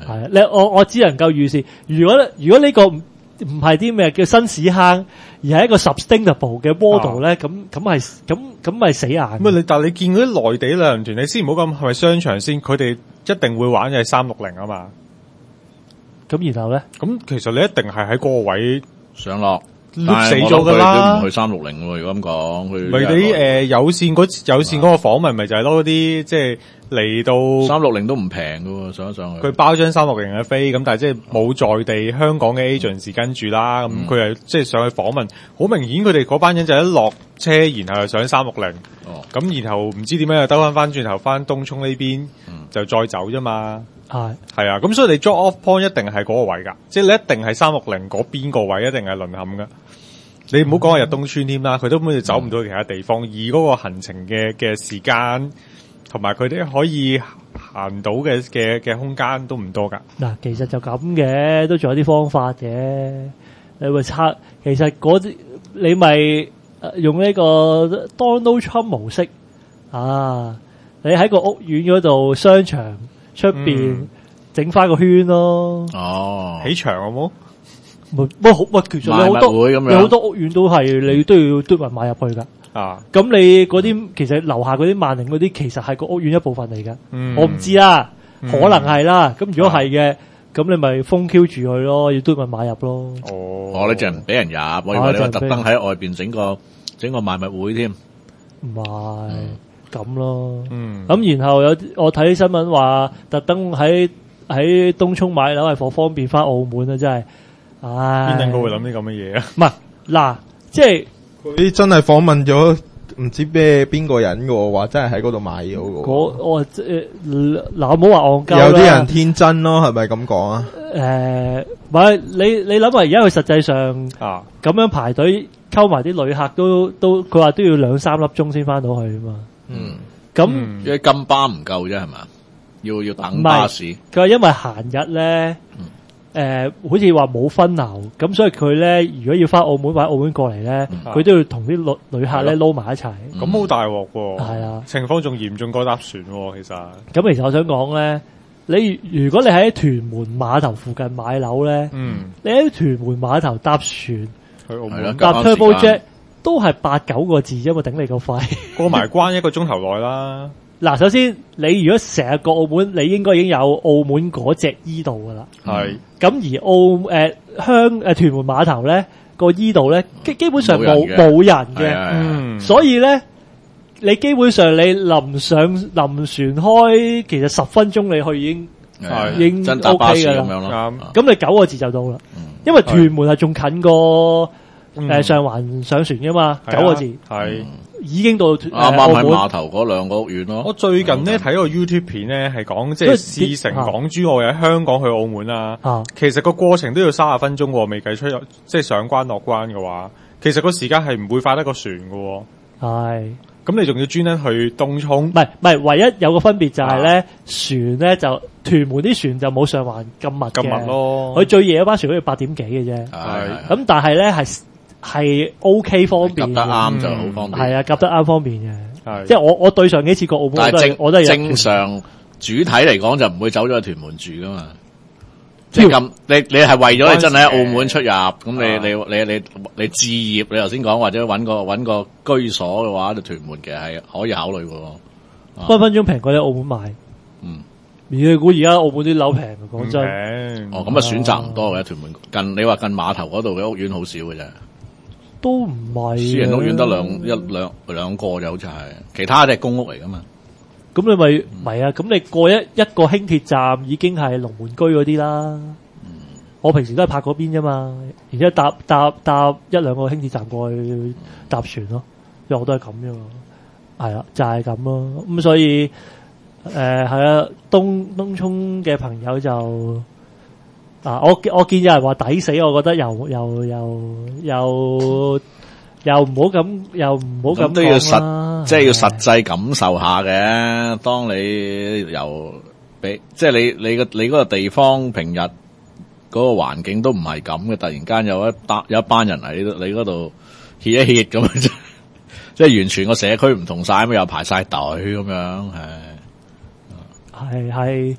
S2: 係你我我只能夠預示，如果如果呢個唔唔係啲咩叫新屎坑，而係一個 sustainable 嘅 model 咧，咁咁係咁咁咪死硬。
S3: 咁你但係你見嗰啲內地旅行團，你先唔好咁係咪商場先？佢哋一定會玩嘅係三六零啊嘛。咁
S2: 然後咧，
S3: 咁其實你一定係喺嗰個位
S5: 上落。
S3: 碌死咗噶啦，
S5: 都唔去三六零喎。如果咁講，佢
S3: 咪啲誒有線嗰有線嗰個訪問，咪就係攞啲即係嚟到
S5: 三六零都唔平噶，上一上去。
S3: 佢包張三六零嘅飛，咁但係即係冇在地香港嘅 agent 跟住啦，咁佢係即係上去訪問，好明顯佢哋嗰班人就一落車，然後就上三六零，咁然後唔知點樣又兜翻翻轉頭翻東涌呢邊，嗯、就再走啫嘛。
S2: 係
S3: 係啊，咁所以你 drop off point 一定係嗰個位噶，即係你一定係三六零嗰邊個位，一定係淪陷噶。你唔好講話日東村添啦，佢根本就走唔到其他地方，而嗰個行程嘅嘅時間同埋佢哋可以行到嘅嘅嘅空間都唔多噶。
S2: 嗱，其實就咁嘅，都仲有啲方法嘅。你會測，其實嗰啲你咪用呢個 Donald Trump 模式啊，你喺個屋苑嗰度商場出邊整翻個圈咯。
S5: 哦，
S3: 起牆好冇？
S2: 唔喂好喂，其實你好多你好多屋苑都係你都要嘟埋買入去噶。啊，咁你嗰啲其實樓下嗰啲萬寧嗰啲，其實係個屋苑一部分嚟噶。嗯，我唔知啦，嗯、可能係啦。咁如果係嘅，咁、啊、你咪封 Q 住佢咯，要嘟埋買入咯。
S5: 哦，我呢就唔俾人入，我以為你話特登喺外邊整個整個賣物會添。唔係
S2: 咁咯。嗯，咁然後有我睇新聞話，特登喺喺東涌買樓係for方便翻澳門啊，真係。
S3: 邊等佢會諗啲咁嘅嘢啊？
S2: 唔係嗱，即係
S4: 佢真係訪問咗唔知咩邊個人嘅，話真係喺嗰度買咗嘅。
S2: 我誒嗱，我冇話戇鳩啦。
S4: 有啲人天真咯，係咪咁講啊？
S2: 誒，唔係你你諗下，而家佢實際上啊咁樣排隊溝埋啲旅客都都，佢話都要兩三粒鐘先翻到去啊嘛。嗯，咁
S5: 因為金巴唔夠啫，係嘛？要要等巴士。
S2: 佢話因為閒日咧。誒、呃，好似話冇分流，咁所以佢咧，如果要翻澳門或者澳門過嚟咧，佢、嗯、都要同啲旅旅客咧撈埋一齊。
S3: 咁好大鑊喎！
S2: 係啊，
S3: 情況仲嚴重過搭船喎、啊，其實。
S2: 咁其實我想講咧，你如果你喺屯門碼頭附近買樓咧，嗯，你喺屯門碼頭搭船去澳門搭 Turbo Jet 都係八九個字啫嘛，頂你個肺。
S3: 過埋關一個鐘頭內啦。
S2: 嗱，首先你如果成日過澳門，你應該已經有澳門嗰隻 E 道噶啦。係。咁而澳誒、呃、香誒、呃、屯門碼頭咧個 E 道咧基基本上冇冇人嘅，嗯，所以咧你基本上你臨上臨船開，其實十分鐘你去已經係已經 OK 噶啦。咁、嗯、你九個字就到啦，嗯，因為屯門係仲近過誒、呃、上環上船噶嘛，九、嗯、個字係。已經到啱
S5: 啱喺碼頭嗰兩個屋苑咯。
S3: 我最近咧睇個 YouTube 片咧，係講即係試乘港珠澳喺香港去澳門啦。啊，其實個過程都要三十分鐘喎，未計出即係上關落關嘅話，其實個時間係唔會快得過船嘅。係，咁你仲要專登去東涌？唔係唔係，唯一有個分別就係咧、啊，船咧就屯門啲船就冇上環咁密咁密咯。佢最夜嗰班船好似八點幾嘅啫。係，咁但係咧係。係 OK 方便，
S5: 夾得啱就好方便。
S2: 係啊，夾得啱方便嘅。即係我我對上幾次過澳門，
S5: 但係正
S2: 我都係
S5: 正常主體嚟講就唔會走咗去屯門住噶嘛。即係咁，你你係為咗你真係喺澳門出入，咁你你你你你置業，你頭先講或者搵個搵個居所嘅話，就屯門其實係可以考慮嘅。
S2: 分分鐘平過你喺澳門買。嗯，而你估而家澳門啲樓平，講真。
S5: 哦，咁啊選擇唔多嘅屯門近，你話近碼頭嗰度嘅屋苑好少嘅啫。
S2: 都唔係，
S5: 私人屋苑得兩一兩兩個就好似係，其他都係公屋嚟噶嘛。
S2: 咁你咪唔係啊？咁你過一一個輕鐵站已經係龍門居嗰啲啦。嗯、我平時都係泊嗰邊啫嘛，然之後搭搭搭一兩個輕鐵站過去搭船咯，因為我都係咁啫嘛。係啊，就係咁咯。咁所以誒係啊，東東涌嘅朋友就。啊！我我見有人話抵死，我覺得又又又又又唔好咁，又唔好咁
S5: 都要實，即係要實際感受下嘅。當你由俾即係你你個你嗰個地方平日嗰個環境都唔係咁嘅，突然間有一班有一班人喺你嗰度歇一歇咁樣，即係完全個社區唔同晒，咁又排晒隊咁樣，係
S2: 係係。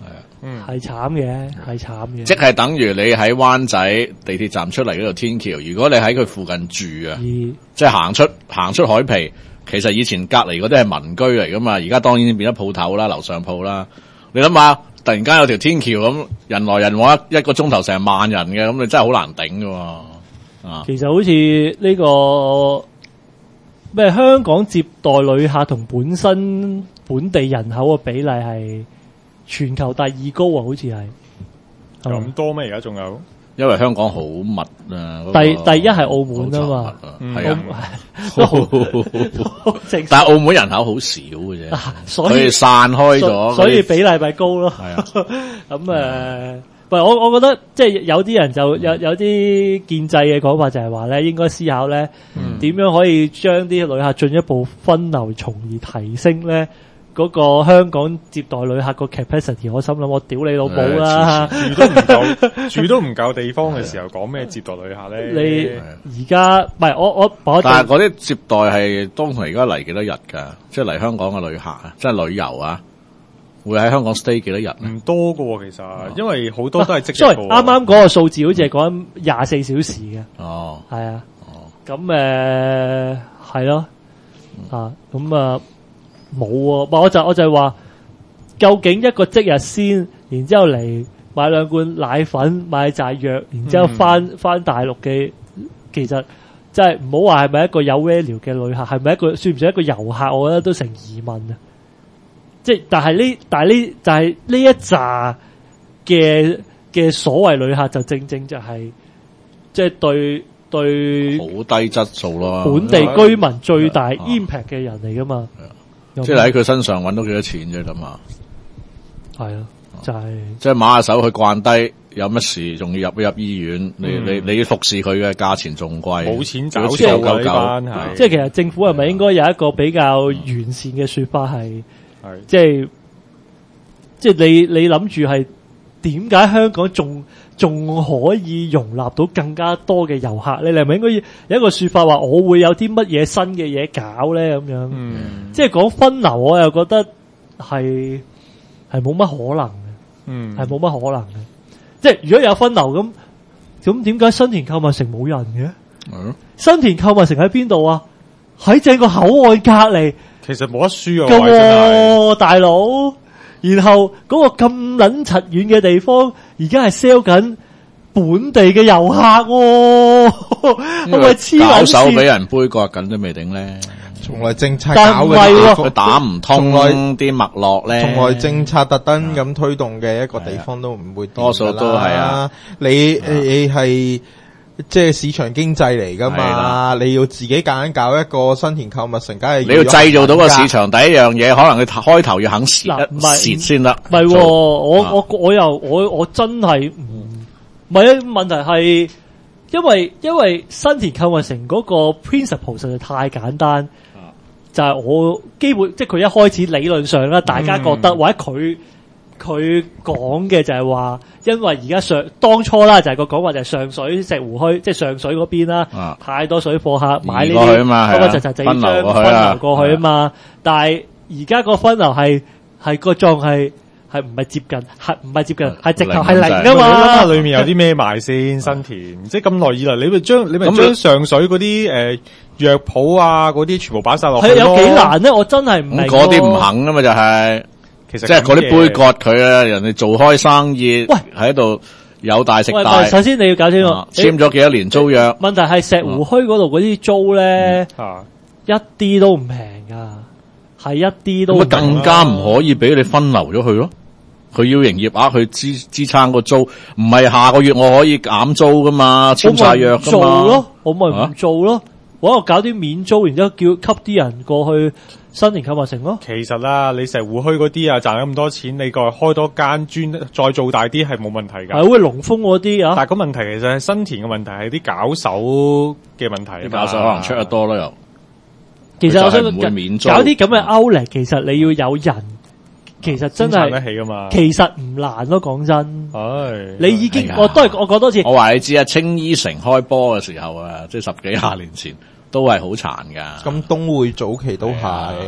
S2: 係慘嘅，係慘嘅。
S5: 即係等於你喺灣仔地鐵站出嚟嗰度天橋，如果你喺佢附近住啊，即係行出行出海皮，其實以前隔籬嗰啲係民居嚟噶嘛，而家當然變咗鋪頭啦，樓上鋪啦。你諗下，突然間有條天橋咁，人來人往一一個鐘頭成萬人嘅，咁你真係好難頂噶。啊，
S2: 其實好似呢個咩香港接待旅客同本身本地人口嘅比例係全球第二高啊，好似係
S3: 咁多咩？而家仲有？
S5: 因為香港好密啊，那個、
S2: 第第一係澳門啊嘛，
S5: 係啊，
S2: 都好
S5: 但係澳門人口好少嘅啫，
S2: 啊，所以
S5: 散開咗，
S2: 所以比例咪高咯。係啊，咁誒、呃，喂，我我覺得即係有啲人就有有啲建制嘅講法就係話咧，應該思考咧點、嗯、樣可以將啲旅客進一步分流，從而提升咧。嗰個香港接待旅客個 capacity， 我心諗我屌你老母啦！
S3: 住都唔夠，住都唔夠地方嘅時候，講咩接待旅客咧？
S2: 你而家唔係我我，我
S5: 但係嗰啲接待係當同而家嚟幾多日㗎？即係嚟香港嘅旅客啊，即係旅遊啊，會喺香港 stay 幾多日？
S3: 唔多㗎喎，其實，因為好多都係即日。
S2: 所以啱啱嗰個數字好似係講緊廿四小時嘅。哦，係啊。哦，咁誒係咯，啊咁啊。冇喎，我就我就係話，究竟一個即日先，然之後嚟買兩罐奶粉、買紮藥，然之後翻翻、嗯、大陸嘅，其實即係唔好話係咪一個有 value 嘅旅客，係咪一個算唔算一個遊客？我覺得都成疑問啊！即係但係呢，但係呢，就係呢一紮嘅嘅所謂旅客，就正正就係即係對對
S5: 好低質素咯，
S2: 本地居民最大 impact 嘅人嚟噶嘛。
S5: 即係喺佢身上揾到幾多錢啫咁啊？
S2: 係啊，就係、是、
S5: 即係馬下手去慣低，有乜事仲要入入醫院？嗯、你你你要服侍佢嘅價錢仲貴，
S3: 冇錢找數嘅呢班係。
S2: 即係其實政府係咪應該有一個比較完善嘅說法係？係即係即係你你諗住係點解香港仲仲可以容納到更加多嘅遊客咧？你係咪應該有一個說法話我會有啲乜嘢新嘅嘢搞咧？咁樣，嗯、即係講分流，我又覺得係係冇乜可能嘅，嗯，係冇乜可能嘅。即係如果有分流咁，咁點解新田購物城冇人嘅？嗯、新田購物城喺邊度啊？喺正個口岸隔籬，
S3: 其實冇得輸啊！
S2: 咁喎，大佬。然後嗰個咁撚柒遠嘅地方，而家係 sell 緊本地嘅遊客喎，係咪黐撚線？搞
S5: 手俾人杯葛緊都未定咧，
S4: 從來政策搞嘅，
S5: 佢打唔通啲脈絡咧，
S4: 從來政策特登咁推動嘅一個地方都唔會，
S5: 多數都係啊！
S4: 你你係。即係市場經濟嚟噶嘛？你要自己夾硬搞一個新田購物城，梗係
S5: 你要製造到個市場。第一樣嘢，可能佢開頭要肯蝕一蝕先得。
S2: 唔係，我我我又我我真係唔唔係啊！問題係因為因為新田購物城嗰個 principle 實在太簡單，啊、就係我基本即係佢一開始理論上啦，大家覺得、嗯、或者佢。佢講嘅就係話，因為而家上當初啦，就係個講話就係上水石湖墟，即係上水嗰邊啦，啊、太多水貨客買呢啲，咁啊就就就要將分流過去啊嘛。但係而家個分流係係個狀係係唔係接近，係唔係接近，係直頭係零噶嘛。你諗下
S3: 裏面有啲咩賣先？新田即係咁耐以嚟，你咪將你咪將上水嗰啲誒藥鋪啊嗰啲全部擺晒落去咯。
S2: 係有幾難咧？我真係唔明。
S5: 嗰啲唔肯啊嘛，就係、是。其實即係嗰啲杯葛佢啊，人哋做開生意，喂喺度有大食大。
S2: 首先你要搞清楚，
S5: 簽咗幾多年租約？
S2: 問題係石湖墟嗰度嗰啲租咧，嗯啊、一啲都唔平噶，係一啲都。咁
S5: 更加唔可以俾你分流咗佢咯。佢要營業額去支支撐個租，唔係下個月我可以減租噶嘛，簽晒約噶嘛。
S2: 做咯，我咪唔做咯，我喺度搞啲免租，然之後叫吸啲人過去。新田購物城咯，
S3: 其實啦，你石湖墟嗰啲啊賺咗咁多錢，你過去開多間專再做大啲係冇問題㗎。
S2: 係好似龍豐嗰啲啊，
S3: 但係個問題其實係新田嘅問題係啲搞手嘅問題。
S5: 啲搞手可能出得多咯又。
S2: 其實我想搞啲咁嘅 outlet，其實你要有人，其實真係
S3: 得起㗎嘛。
S2: 其實唔難咯，講真。
S3: 唉，
S2: 你已經我都係我講多次。
S5: 我話你知啊，青衣城開波嘅時候啊，即係十幾廿年前。都係好殘噶，
S4: 咁東匯早期都係，
S2: 唔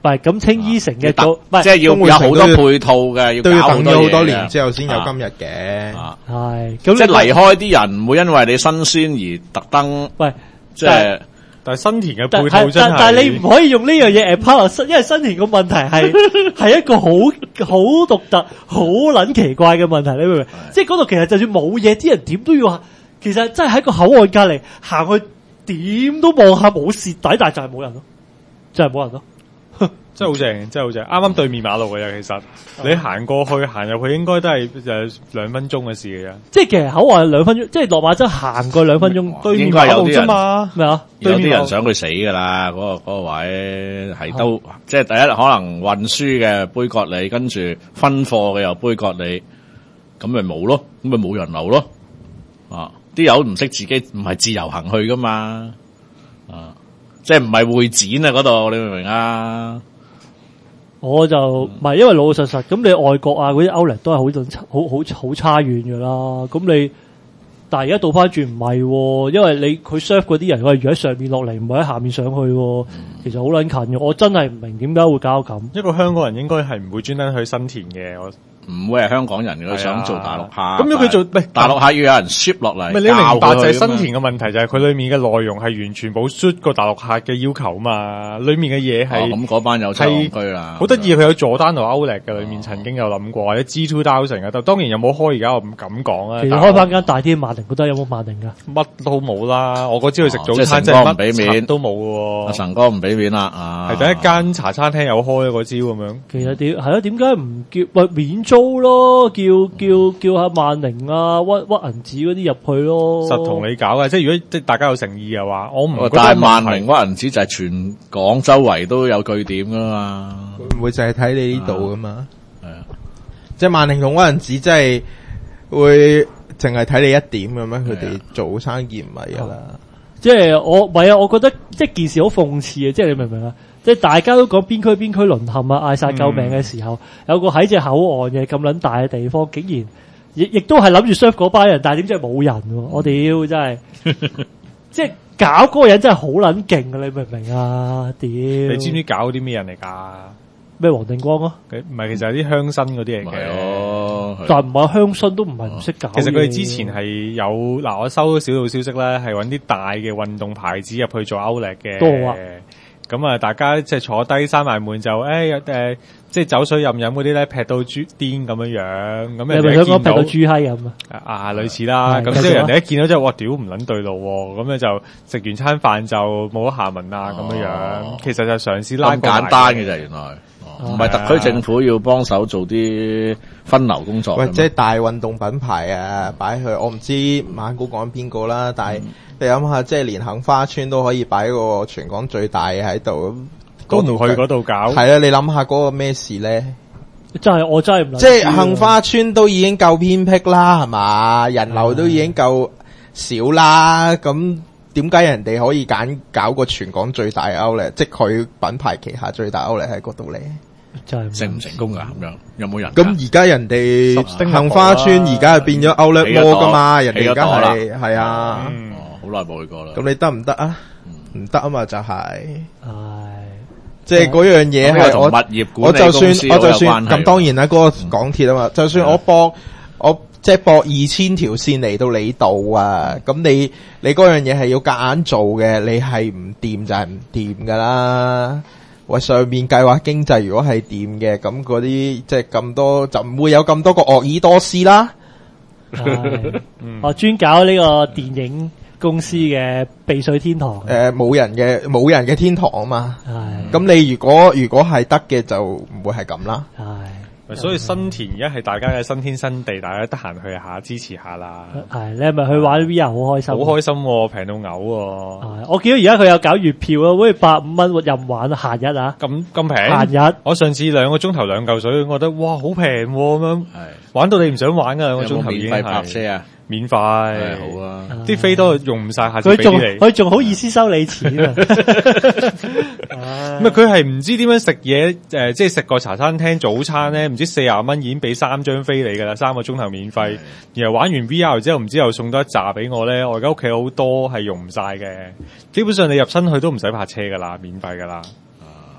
S2: 係咁青衣城嘅做，唔係
S5: 即係要有好多配套嘅，要
S4: 都要等咗好多
S5: 嘢
S4: 年之後先有今日嘅。
S2: 係咁，
S5: 即係離開啲人唔會因為你新鮮而特登，
S2: 喂，
S5: 即係。
S3: 但係新田嘅配
S2: 但
S3: 套真係，
S2: 但係你唔可以用呢樣嘢 apart，因為新田個問題係係一個好好獨特、好撚奇怪嘅問題，你明唔明？即係嗰度其實就算冇嘢，啲人點都要，其實真係喺個口岸隔離行去，點都望下冇蝕底，但係就係冇人咯，就係冇人咯。
S3: 真係好正，真係好正，啱啱對面馬路嘅啫。其實你行過去、行入去，應該都係誒兩分鐘嘅事嘅啫。
S2: 即係其實口岸係兩分鐘，即係落馬洲行過兩分鐘，對面馬路啫嘛。咩啊？
S5: 有啲人想佢死噶啦，嗰、那個嗰、那個位係都、哦、即係第一可能運輸嘅杯葛你，跟住分貨嘅又杯葛你，咁咪冇咯，咁咪冇人流咯。啊，啲友唔識自己唔係自由行去噶嘛，啊，即係唔係會展啊嗰度，你明唔明啊？
S2: 我就唔係，因為老老實實咁，你外國啊嗰啲 outlet 都係好好好好差遠噶啦。咁你，但係而家倒翻轉唔係，因為你佢 serve 嗰啲人，佢係住喺上面落嚟，唔係喺下面上去，其實好撚近嘅。我真係唔明點解會搞咁。
S3: 一個香港人應該係唔會專登去新田嘅。我
S5: 唔會係香港人，佢想做大陸客。
S3: 咁如果佢做，唔係
S5: 大陸客要有人 ship 落嚟。
S3: 唔係你明白就係新田嘅問題，就係佢裏面嘅內容係完全冇 suit 過大陸客嘅要求嘛。裏面嘅嘢係
S5: 咁嗰班有戇居啦。
S3: 好得意，佢有佐丹同 Outlet 嘅，裏面曾經有諗過，或者 G two Thousand 嘅，當然有冇開而家我唔敢講啦。
S2: 其實開翻間大啲嘅萬寧，覺得有冇萬寧㗎？
S3: 乜都冇啦，我嗰朝去食早餐，
S5: 即係乜面
S3: 都冇喎。
S5: 阿神哥唔俾面啦，啊，
S3: 係第一間茶餐廳有開嗰朝咁樣。
S2: 其實點係啊？點解唔叫喂免租咯？叫叫叫下萬寧啊，屈屈銀紙嗰啲入去咯。
S3: 實同你搞嘅，即係如果即係大家有誠意嘅話，我唔覺得。
S5: 但係萬寧屈銀紙就係全港周圍都有據點噶嘛，
S4: 唔會淨係睇你呢度噶嘛。
S5: 係啊，
S4: 即係萬寧同屈銀紙真係會淨係睇你一點咁樣，佢哋做生意唔係噶啦。
S2: 即係我唔係啊，我覺得即係件事好諷刺啊！即係你明唔明啊？即係大家都講邊區邊區淪陷啊，嗌晒救命嘅時候，嗯、有個喺隻口岸嘅咁撚大嘅地方，竟然亦亦都係諗住 serve 嗰班人，但係點知係冇人喎？我屌真係，即係搞嗰個人真係好撚勁啊！你明唔明啊？屌！你
S3: 知唔知搞啲咩人嚟㗎？
S2: 咩黃定光啊？
S3: 唔係，其實係啲鄉紳嗰啲嚟嘅。
S5: 哦，
S2: 但係唔係鄉紳都唔係唔識搞。
S3: 其實佢哋之前係有嗱，我收到少少消息咧，係揾啲大嘅運動牌子入去做 outlet 嘅。
S2: 多啊！
S3: 咁啊，大家即係坐低閂埋門就，誒、哎、誒、呃，即係酒水任飲嗰啲咧，劈到豬癲咁樣樣。咁人哋一見到，
S2: 劈到豬閪咁
S3: 啊啊，類似啦。咁即係人哋一見到之後，哇，屌唔撚對路喎。咁咧就食完餐飯就冇咗下文啦，咁樣樣。其實就嘗試拉
S5: 咁簡單嘅啫，原來。唔係特區政府要幫手做啲分流工作。
S4: 喂，即係大運動品牌啊，擺去我唔知曼谷講邊個啦，但係你諗下，即係連杏花村都可以擺個全港最大嘅喺度，
S3: 咁都唔去嗰度搞。
S4: 係啊，你諗下嗰個咩事咧？
S2: 真係我真係唔
S4: 即係杏花村都已經夠偏僻啦，係嘛？人流都已經夠少啦，咁。點解人哋可以揀搞個全港最大嘅 outlet，即係佢品牌旗下最大 outlet喺嗰度咧？
S2: 真係
S5: 成唔成功噶？咁樣有冇人？
S4: 咁而家人哋杏花村而家係變咗 outlet mall 噶嘛？人哋而家係係啊，
S5: 好耐冇去過啦。
S4: 咁你得唔得啊？唔得啊嘛，就係，
S2: 係
S4: 即係嗰樣嘢係我
S5: 物業管理
S4: 我就算我就算咁，當然啦，嗰個港鐵啊嘛，就算我博我。即係駁二千條線嚟到你度啊！咁你你嗰樣嘢係要夾硬做嘅，你係唔掂就係唔掂噶啦。喂，上面計劃經濟如果係掂嘅，咁嗰啲即係咁多就唔會有咁多個鄂爾多斯啦。
S2: 我專搞呢個電影公司嘅避稅天堂。
S4: 誒，冇人嘅冇人嘅天堂啊嘛。
S2: 係。
S4: 咁你如果如果係得嘅，就唔會係咁啦。
S2: 係。
S3: 所以新田而家係大家嘅新天新地，大家得閒去下支持下啦。
S2: 係你係咪去玩 V R 好開心？
S3: 好開心，平到嘔。
S2: 我見到而家佢有搞月票啊，好似百五蚊任玩閒日啊。
S3: 咁咁平？
S2: 閒日。我
S3: 上次兩個鐘頭兩嚿水，我覺得哇好平咁樣。係玩到你唔想玩噶兩個鐘頭已經係。有冇免費泊車啊？免費
S5: 好啊！
S3: 啲飛都用唔晒，下次俾你。
S2: 佢仲好意思收你錢啊？
S3: 咁佢係唔知點樣食嘢，誒，即係食個茶餐廳早餐咧，唔知四十蚊已經俾三張飛你噶啦，三個鐘頭免費。然後玩完 V R 之後，唔知又送多一紮俾我咧。我而家屋企好多係用唔晒嘅，基本上你入親去都唔使泊車噶啦，免費噶啦。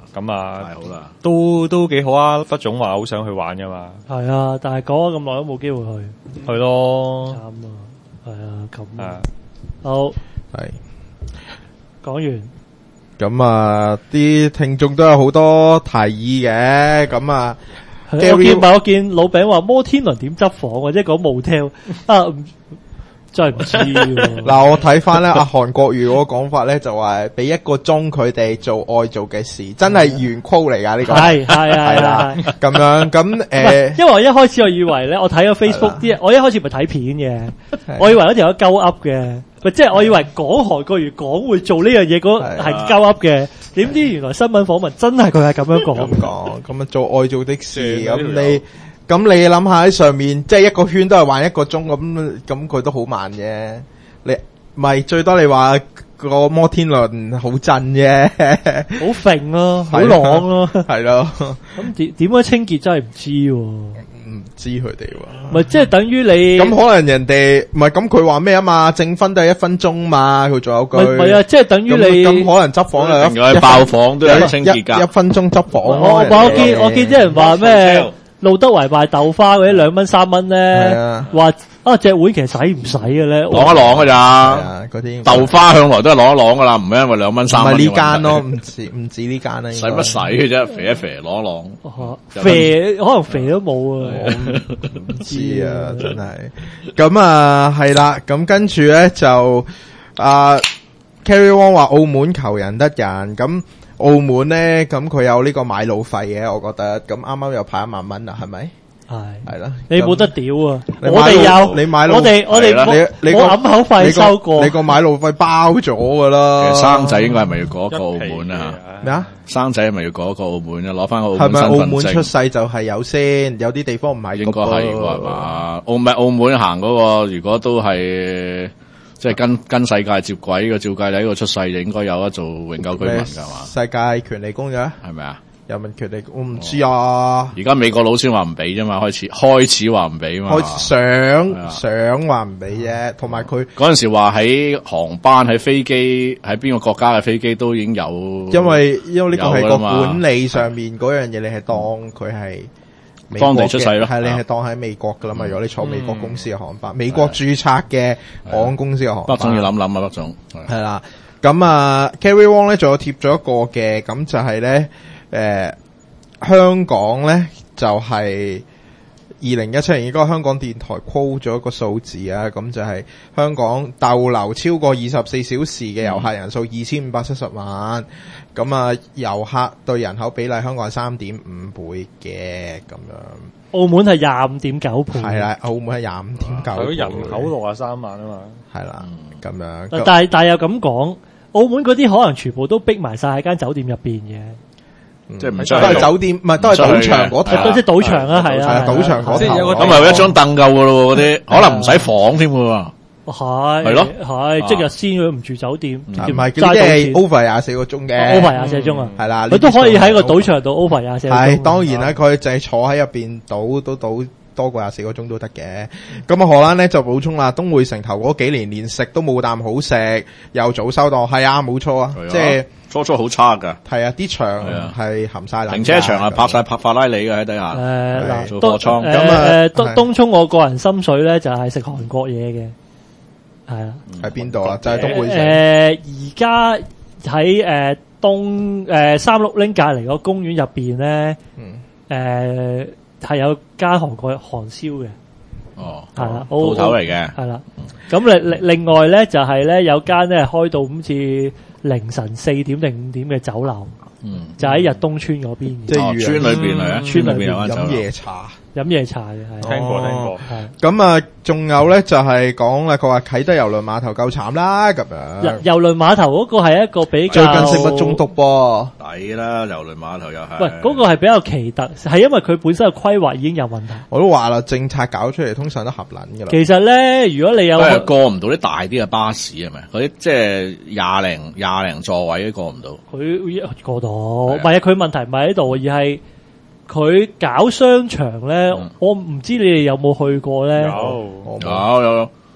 S3: 咁啊，
S5: 太好啦，
S3: 都都幾好啊！畢總話好想去玩噶嘛，
S2: 係啊，但係講咗咁耐都冇機會去，
S3: 去咯，
S2: 慘啊，係啊，咁
S3: 啊，
S2: 好
S4: 係
S2: 講完。
S4: 咁啊，啲聽眾都有好多提議嘅，咁啊，
S2: 我見唔係我見老餅話摩天輪點執房，或者講 motel 啊，真係唔知喎。
S4: 嗱，我睇翻咧，阿韓國瑜嗰個講法咧，就話俾一個鐘佢哋做愛做嘅事，真係原 quote 嚟噶呢個，
S2: 係係係
S4: 啦，咁樣咁誒，
S2: 因為我一開始我以為咧，我睇咗 Facebook 啲，我一開始咪睇片嘅，我以為嗰條友鳩噏嘅。即係我以為講韓國瑜講會做呢樣嘢嗰係鳩噏嘅，點知原來新聞訪問真係佢係咁樣講。
S4: 咁講，咁啊做愛做的事，咁你咁你諗下喺上面，即係一個圈都係玩一個鐘，咁咁佢都好慢啫。你咪最多你話個摩天輪好震啫，
S2: 好揈咯，好浪咯，
S4: 係咯。
S2: 咁點點樣清潔真係唔知喎。
S4: 唔知佢哋喎，
S2: 咪即係等於你
S4: 咁可能人哋唔係咁佢話咩啊嘛？證婚都係一分鐘嘛，佢仲有句
S2: 唔係啊，即係等於你
S4: 咁可能執房啊，
S5: 另外爆房都有清潔㗎，
S4: 一分鐘執房。
S2: 我我見我見啲人話咩路德圍賣豆花嗰啲兩蚊三蚊咧，話啊隻碗其實使唔使嘅咧？
S5: 啷一啷㗎咋？
S4: 嗰啲
S5: 豆花向來都係啷一啷㗎啦，唔係因為兩蚊三蚊。
S4: 唔係呢間咯，唔止唔止呢間啦。
S5: 使乜使嘅啫？肥一肥啷一啷，
S2: 肥可能肥都冇啊！
S4: 唔知啊，真係。咁啊係啦，咁跟住咧就啊 Carry Wong 話澳門求人得人咁。澳門咧，咁佢有呢個買路費嘅，我覺得咁啱啱又派一萬蚊啦，係咪？
S2: 係
S4: 係啦，
S2: 你冇得屌啊！
S4: 我
S2: 哋有，
S4: 你買路，
S2: 我哋我哋
S4: 你
S2: 我揞口費收過，
S4: 你個買路費包咗噶啦。
S5: 生仔應該係咪要過一個澳門啊？
S4: 咩啊？
S5: 生仔係咪要過一個澳門啊？攞翻個澳門
S4: 係咪澳門
S5: 身份證
S4: 出世就係有先？有啲地方唔係。
S5: 應該係應該係嘛？澳咪澳門行嗰個，如果都係。即係跟跟世界接軌嘅，照計你呢個出世就應該有得做永久居民㗎嘛？
S4: 世界權利公約
S5: 係咪啊？
S4: 人民權利，我唔知啊。
S5: 而家美國佬先話唔俾啫嘛，開始開始話唔俾嘛。
S4: 開始想想話唔俾啫，同埋佢
S5: 嗰陣時話喺航班喺飛機喺邊個國家嘅飛機都已經有，
S4: 因為因為呢個係個管理上面嗰樣嘢，你係當佢係。
S5: 當地出世咯，
S4: 係你係當喺美國噶啦嘛？如果你坐美國公司嘅航班，美國註冊嘅航空公司嘅航班，
S5: 北總要諗諗啊，北總
S4: 係啦。咁啊 Carry Wong 咧，仲有貼咗一個嘅，咁就係咧，誒，香港咧就係二零一七年，應該香港電台 quote 咗一個數字啊，咁就係香港逗留超過二十四小時嘅遊客人數二千五百七十萬。咁啊，遊客對人口比例，香港係三點五倍嘅咁樣。
S2: 澳門係廿五點九倍。
S4: 係啦，澳門係廿五點九倍。
S3: 佢人口六十三萬啊嘛。
S4: 係啦，咁樣。
S2: 但係但係又咁講，澳門嗰啲可能全部都逼埋晒喺間酒店入邊嘅。
S5: 即係唔
S4: 都係酒店，唔係都係賭場嗰頭，
S2: 即係賭場啊，係啊，
S4: 賭場嗰頭。
S5: 咁咪有一張凳夠噶咯，嗰啲可能唔使房添噶。
S2: 係
S5: 係咯，
S2: 係即日先佢唔住酒店，
S4: 唔係叫即係 over 廿四個鐘嘅
S2: over 廿四個鐘啊，
S4: 係啦，
S2: 佢都可以喺個賭場度 over 廿四個鐘。
S4: 係當然啦，佢就係坐喺入邊賭都賭多過廿四個鐘都得嘅。咁啊，荷蘭咧就補充啦，東薈城頭嗰幾年連食都冇啖好食，又早收檔。係啊，冇錯啊，即係
S5: 初初好差噶。
S4: 係啊，啲場係含晒冷。
S5: 停車場係拍晒拍法拉利嘅喺底下。
S2: 誒嗱，
S5: 做貨倉
S2: 咁啊，誒東東涌我個人心水咧就係食韓國嘢嘅。係啊，喺
S4: 邊度啊？就係東薈城。
S2: 誒，而家喺誒東誒三六零隔籬個公園入邊咧，誒係有間韓國韓燒嘅。
S5: 哦，
S2: 係啦，
S5: 鋪頭嚟嘅。
S2: 係啦，咁另另另外咧就係咧有間咧開到好似凌晨四點定五點嘅酒樓，
S5: 嗯，
S2: 就喺日東村嗰邊，
S4: 即係
S5: 村裏邊嚟啊，
S2: 村裏邊
S5: 有間酒樓
S4: 飲夜茶。
S2: 飲夜茶嘅係，
S3: 聽過聽過，
S4: 係咁啊，仲有咧就係講啦，佢話啟德郵輪碼頭夠慘啦，咁樣。
S2: 郵輪碼頭嗰個係一個比較
S4: 最近食物中毒噃，
S5: 抵啦，郵輪碼頭又係。
S2: 喂，嗰個係比較奇特，係因為佢本身嘅規劃已經有問題。
S4: 我都話啦，政策搞出嚟通常都合撚噶啦。
S2: 其實咧，如果你有
S5: 過唔到啲大啲嘅巴士係咪？嗰啲即係廿零廿零座位都過唔到。
S2: 佢過到，唔係啊，佢問題唔係喺度，而係。佢搞商場咧，嗯、我唔知你哋有冇去過咧？
S3: 有
S5: 有有有，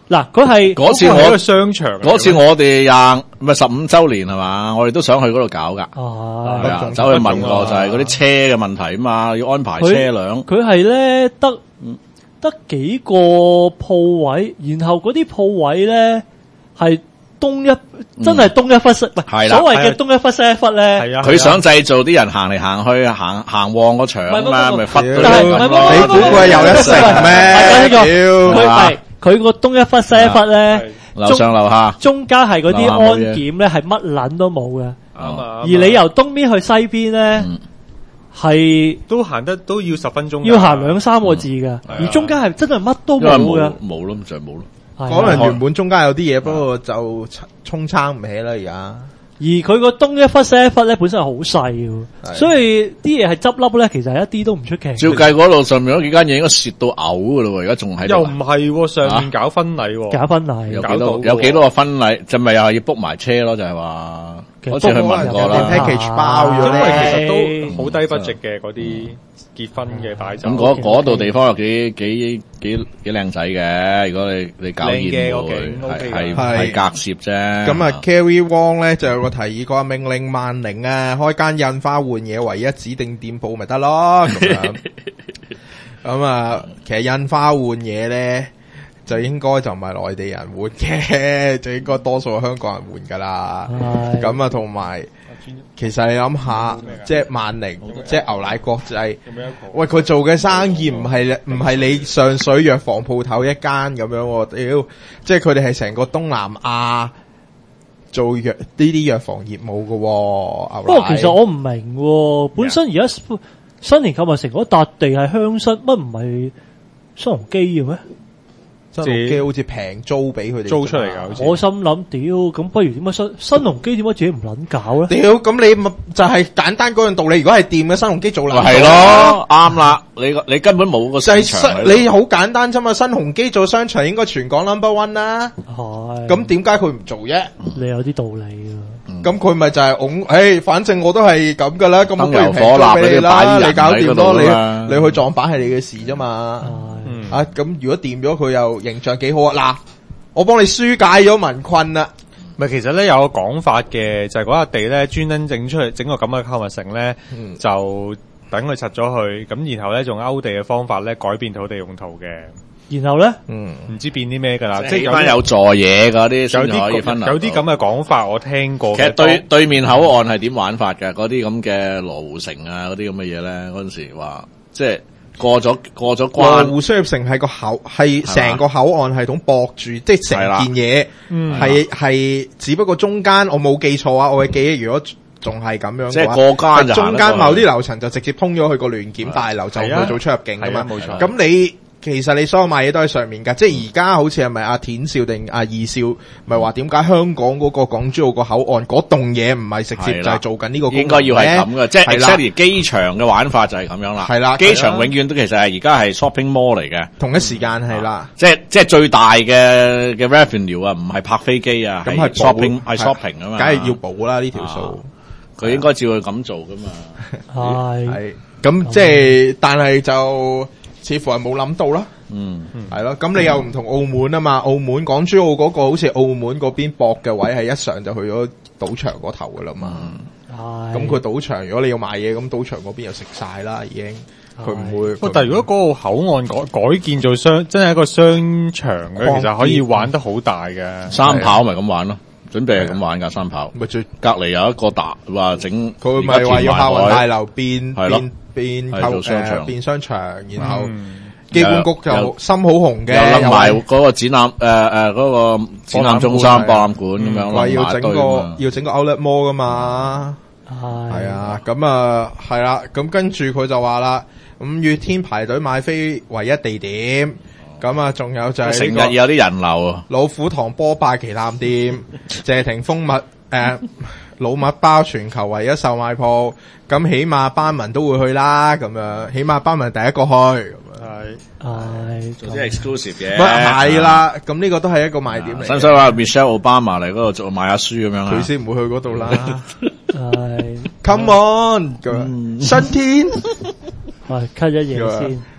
S2: 嗱，佢係
S5: 嗰次我
S3: 喺個商場，
S5: 嗰次我哋廿唔係十五周年係嘛，我哋都想去嗰度搞噶，
S2: 哦，
S5: 係啊，走去問過就係嗰啲車嘅問題啊嘛，要安排車輛。
S2: 佢係咧得得幾個鋪位，然後嗰啲鋪位咧係東一真係東一忽西，唔係所謂嘅東一忽西一忽咧。係啊，
S5: 佢想製造啲人行嚟行去，行行旺個場啊嘛，咪忽到
S2: 你估
S4: 佢有一成咩？
S2: 佢係佢個東一忽西一忽咧，
S5: 樓上樓下，
S2: 中間係嗰啲安檢咧係乜撚都冇嘅。而你由東邊去西邊咧，係
S3: 都行得都要十分鐘，
S2: 要行兩三個字嘅，而中間係真係乜都冇嘅，
S5: 冇咯，就係冇咯。
S4: 可能原本中間有啲嘢，不過就沖撐唔起啦而家。
S2: 而佢個東一忽西一忽咧，本身係好細嘅，所以啲嘢係執笠咧，其實一啲都唔出奇。
S5: 照計嗰度上面嗰幾間嘢應該蝕到嘔噶咯，而家仲喺度。
S3: 又唔係上面搞婚禮，
S2: 搞婚禮
S5: 有幾多有幾多個婚禮，就咪又係要 book 埋車咯，就係話。好似去問過啦
S4: ，package 包咗，
S3: 因為其實都好低 budget嘅嗰啲結婚嘅擺酒。
S5: 咁嗰嗰度地方又幾幾幾幾靚仔嘅，如果你你搞宴會係係係隔攝啫。
S4: 咁啊 ，Carrie Wong 咧就有個提議，個命令萬寧啊，開間印花換嘢唯一指定店鋪咪得咯。咁樣咁啊，其實印花換嘢咧。就應該就唔係內地人換嘅，就應該多數係香港人換噶啦。咁啊，同埋其實你諗下，即係萬寧，即係牛奶國際，喂佢做嘅生意唔係唔係你上水藥房鋪頭一間咁樣，屌，即係佢哋係成個東南亞做藥呢啲藥房業務噶。
S2: 不過其實我唔明，本身而家新年購物城嗰笪地係鄉紳，乜唔係新鴻基嘅咩？
S4: 新鴻基好似平租俾佢哋
S3: 租出嚟噶，好似
S2: 我心諗，屌，咁不如點解新新鴻基點解自己唔捻搞咧？
S4: 屌，咁你咪就係簡單嗰樣道理。如果係掂嘅新鴻基做啦，
S5: 係咯，啱啦。你你根本冇個市場，
S4: 你好簡單啫嘛。新鴻基做商場應該全港 number one 啦。係，咁點解佢唔做啫？
S2: 你有啲道理啊。
S4: 咁佢咪就係拱，誒，反正我都係咁噶啦。咁我不如平租俾你啦，你搞掂咯。你你去撞板係你嘅事啫嘛。啊，咁如果掂咗佢又形象幾好啊！嗱，我幫你紓解咗民困啦。
S3: 咪其實咧有個講法嘅，就係嗰笪地咧專登整出嚟，整個咁嘅購物城咧，嗯、就等佢拆咗佢，咁然後咧用勾地嘅方法咧改變土地用途嘅。
S2: 然後咧，
S3: 嗯，唔知變啲咩噶啦，
S5: 即係有翻有座嘢嗰啲，有啲可以分
S3: 有啲咁嘅講法，我聽過。
S5: 其實對對面口岸係點玩法㗎？嗰啲咁嘅羅湖城啊，嗰啲咁嘅嘢咧，嗰陣時話即係。過咗過咗關，
S4: 羅湖商業城係個口係成個口岸系統駁住，即係成件嘢係係，只不過中間我冇記錯啊，我嘅記憶如果仲係咁樣嘅話，
S5: 即係過關就
S4: 中間某啲樓層就直接通咗去個聯檢大樓，就去做出入境噶嘛。
S3: 冇錯。
S4: 咁你其實你所有買嘢都喺上面噶，即係而家好似係咪阿田少定阿二少，咪話點解香港嗰個港珠澳個口岸嗰棟嘢唔係直接就係做緊呢個功能？
S5: 應該要係咁嘅，即係 exactly 機場嘅玩法就係咁樣啦。
S4: 係啦，
S5: 機場永遠都其實係而家係 shopping mall 嚟嘅，
S4: 同一時間係啦。
S5: 即係即係最大嘅嘅 revenue 啊，唔係拍飛機啊，係 shopping 係 shopping 啊嘛，
S4: 梗係要補啦呢條數。
S5: 佢應該照佢咁做噶嘛。
S2: 係
S4: 係咁即係，但係就。似乎係冇諗到啦，嗯，係咯，咁你又唔同澳門啊嘛，澳門港珠澳嗰個好似澳門嗰邊駁嘅位係一上就去咗賭場嗰頭噶啦嘛，係，咁佢賭場如果你要買嘢，咁賭場嗰邊又食晒啦，已經，佢唔會。不
S3: 但係如果嗰個口岸改改建做商，真係一個商場嘅，其實可以玩得好大嘅。
S5: 三跑咪咁玩咯，準備係咁玩噶三跑。咪最隔籬有一個大話整，
S4: 佢咪話要客運大樓變
S5: 係咯。
S4: 變購誒變商場，然後機管局就心好紅嘅，
S5: 又諗埋嗰個展覽誒誒嗰個展覽中心、博覽館咁樣，
S4: 話要整個要整個 Outlet Mall 噶嘛，係啊，咁啊係啦，咁跟住佢就話啦，五月天排隊買飛唯一地點，咁啊仲有就係
S5: 成日有啲人流，
S4: 老虎堂波霸旗艦店、謝霆鋒物誒。老麥包全球唯一售賣鋪，咁起碼班民都會去啦，咁樣起碼班民第一個去，咁樣
S2: 係係
S5: 做啲 exclusive 嘅，
S4: 係啦，咁呢個都係一個賣點嚟。
S5: 使唔使話 Michelle Obama 嚟嗰度做買下書咁樣啊？
S4: 佢先唔會去嗰度啦。係，Come on，咁新天，
S2: 係 cut 一嘢先。